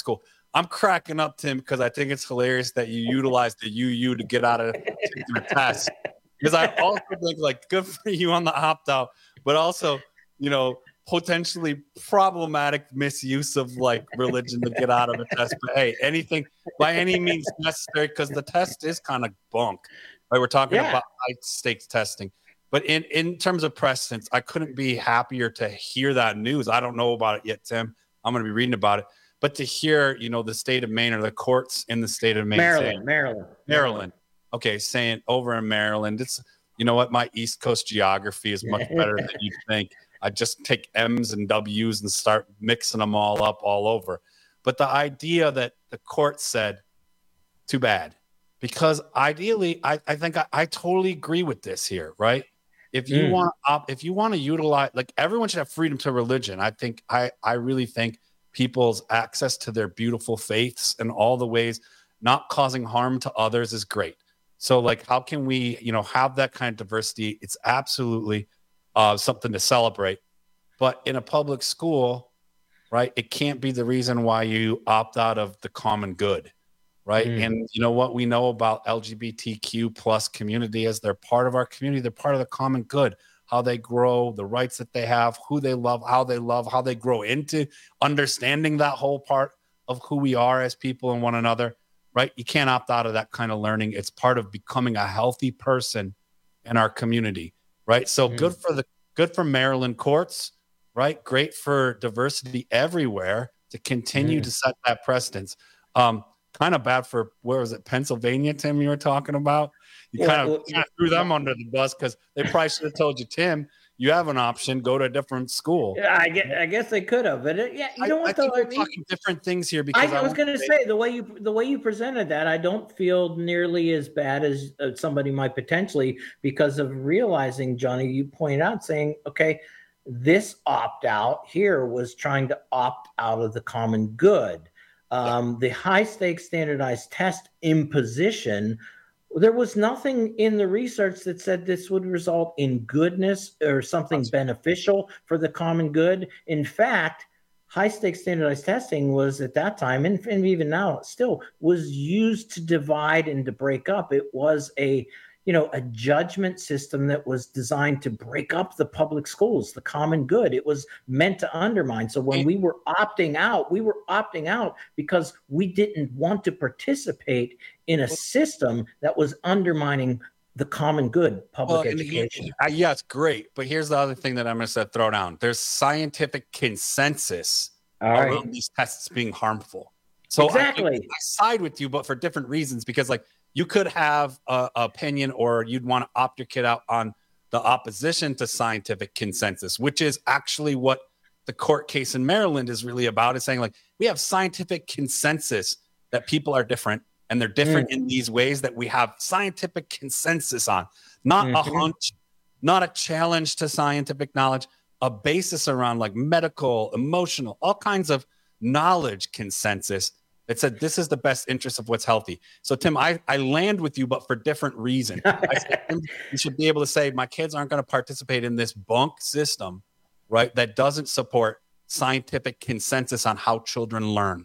I'm cracking up, Tim, because I think it's hilarious that you utilize the U U to get out of the test. Because I also think, like, good for you on the opt-out, but also, you know, potentially problematic misuse of, like, religion to get out of a test. But, hey, anything by any means necessary, because the test is kind of bunk. Right? We're talking yeah. about high-stakes testing. But in, in terms of precedents, I couldn't be happier to hear that news. I don't know about it yet, Tim. I'm going to be reading about it. But to hear, you know, the state of Maine or the courts in the state of Maine. Maryland, saying, Maryland. Maryland. Okay, saying over in Maryland, it's, you know what, my East Coast geography is much better than you think. I just take M's and W's and start mixing them all up all over. But the idea that the court said, too bad. Because ideally, I, I think I, I totally agree with this here, right? If you mm. want, uh, if you want to utilize, like, everyone should have freedom to religion. I think, I, I really think people's access to their beautiful faiths and all the ways, not causing harm to others, is great. So, like, how can we, you know, have that kind of diversity? It's absolutely uh, something to celebrate. But in a public school, right, it can't be the reason why you opt out of the common good. Right. Mm. And you know what we know about L G B T Q plus community is they're part of our community. They're part of the common good, how they grow, the rights that they have, who they love, how they love, how they grow into understanding that whole part of who we are as people and one another. Right. You can't opt out of that kind of learning. It's part of becoming a healthy person in our community. Right. So mm. good for the good for Maryland courts. Right. Great for diversity everywhere to continue mm. to set that precedence. Um, Kind of bad for, where was it, Pennsylvania, Tim, you were talking about? You yeah, kind, of, well, kind of threw them under the bus because they probably should have told you, Tim, you have an option, go to a different school. Yeah, I guess, I guess they could have. But it, yeah, you know I, what, I though? think I we're mean, talking different things here. Because I, I was going to say, the way you the way you presented that, I don't feel nearly as bad as uh, somebody might potentially, because of realizing, Johnny, you pointed out, saying, okay, this opt-out here was trying to opt out of the common good. Um, the high stakes standardized test imposition, there was nothing in the research that said this would result in goodness or something beneficial for the common good. In fact, high stakes standardized testing was at that time, and, and even now still, was used to divide and to break up. It was a you know, a judgment system that was designed to break up the public schools, the common good. It was meant to undermine. So when we were opting out, we were opting out because we didn't want to participate in a system that was undermining the common good, public well, education. Uh, yeah, it's great. But here's the other thing that I'm going to throw down. There's scientific consensus All right. around these tests being harmful. So exactly. I, I side with you, but for different reasons, because, like, you could have an opinion, or you'd want to opt your kid out on the opposition to scientific consensus, which is actually what the court case in Maryland is really about. Is saying, like, we have scientific consensus that people are different, and they're different mm. in these ways that we have scientific consensus on, not mm-hmm. a hunch, not a challenge to scientific knowledge, a basis around, like, medical, emotional, all kinds of knowledge consensus. It said, this is the best interest of what's healthy. So, Tim, I, I land with you, but for different reasons. I said, you should be able to say, my kids aren't going to participate in this bunk system, right, that doesn't support scientific consensus on how children learn.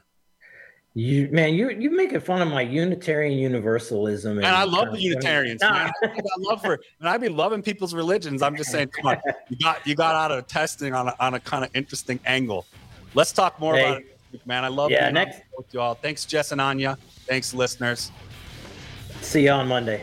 You man, you you making fun of my Unitarian Universalism. And, and I love the Unitarians. Nah. Man. I love for, and I'd be loving people's religions. I'm just saying, come on, you got you got out of testing on a, on a kind of interesting angle. Let's talk more hey. about it. Man, I love yeah, being next- on with you all. Thanks, Jess and Anya. Thanks, listeners. See you on Monday.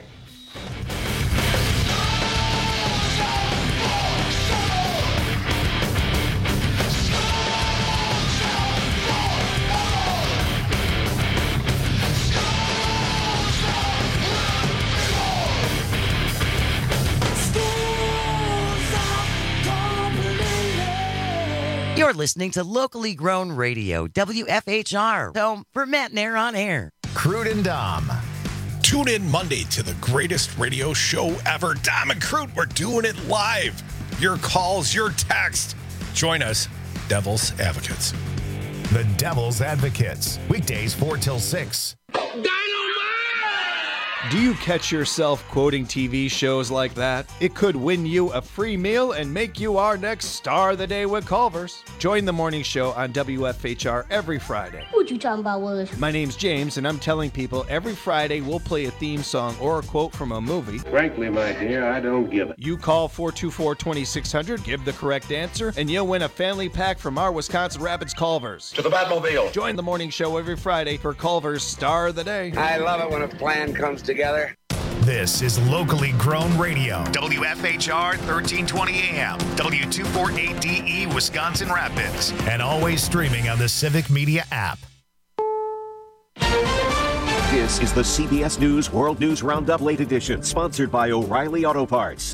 You're listening to locally grown radio, W F H R, home for Matt and Air on Air. Crude and Dom. Tune in Monday to the greatest radio show ever. Dom and Crude, we're doing it live. Your calls, your text. Join us, Devil's Advocates. The Devil's Advocates, weekdays four till six. Dynamite! Do you catch yourself quoting T V shows like that? It could win you a free meal and make you our next star of the day with Culver's. Join the morning show on W F H R every Friday. What you talking about, Willis? My name's James, and I'm telling people every Friday we'll play a theme song or a quote from a movie. Frankly, my dear, I don't give it. You call four two four, two six zero zero, give the correct answer, and you'll win a family pack from our Wisconsin Rapids Culver's. To the Batmobile. Join the morning show every Friday for Culver's Star of the Day. I love it when a plan comes together. This is locally grown radio. W F H R thirteen twenty A M, W two forty-eight D E, Wisconsin Rapids, and always streaming on the Civic Media app. This is the C B S News World News Roundup Late Edition, sponsored by O'Reilly Auto Parts.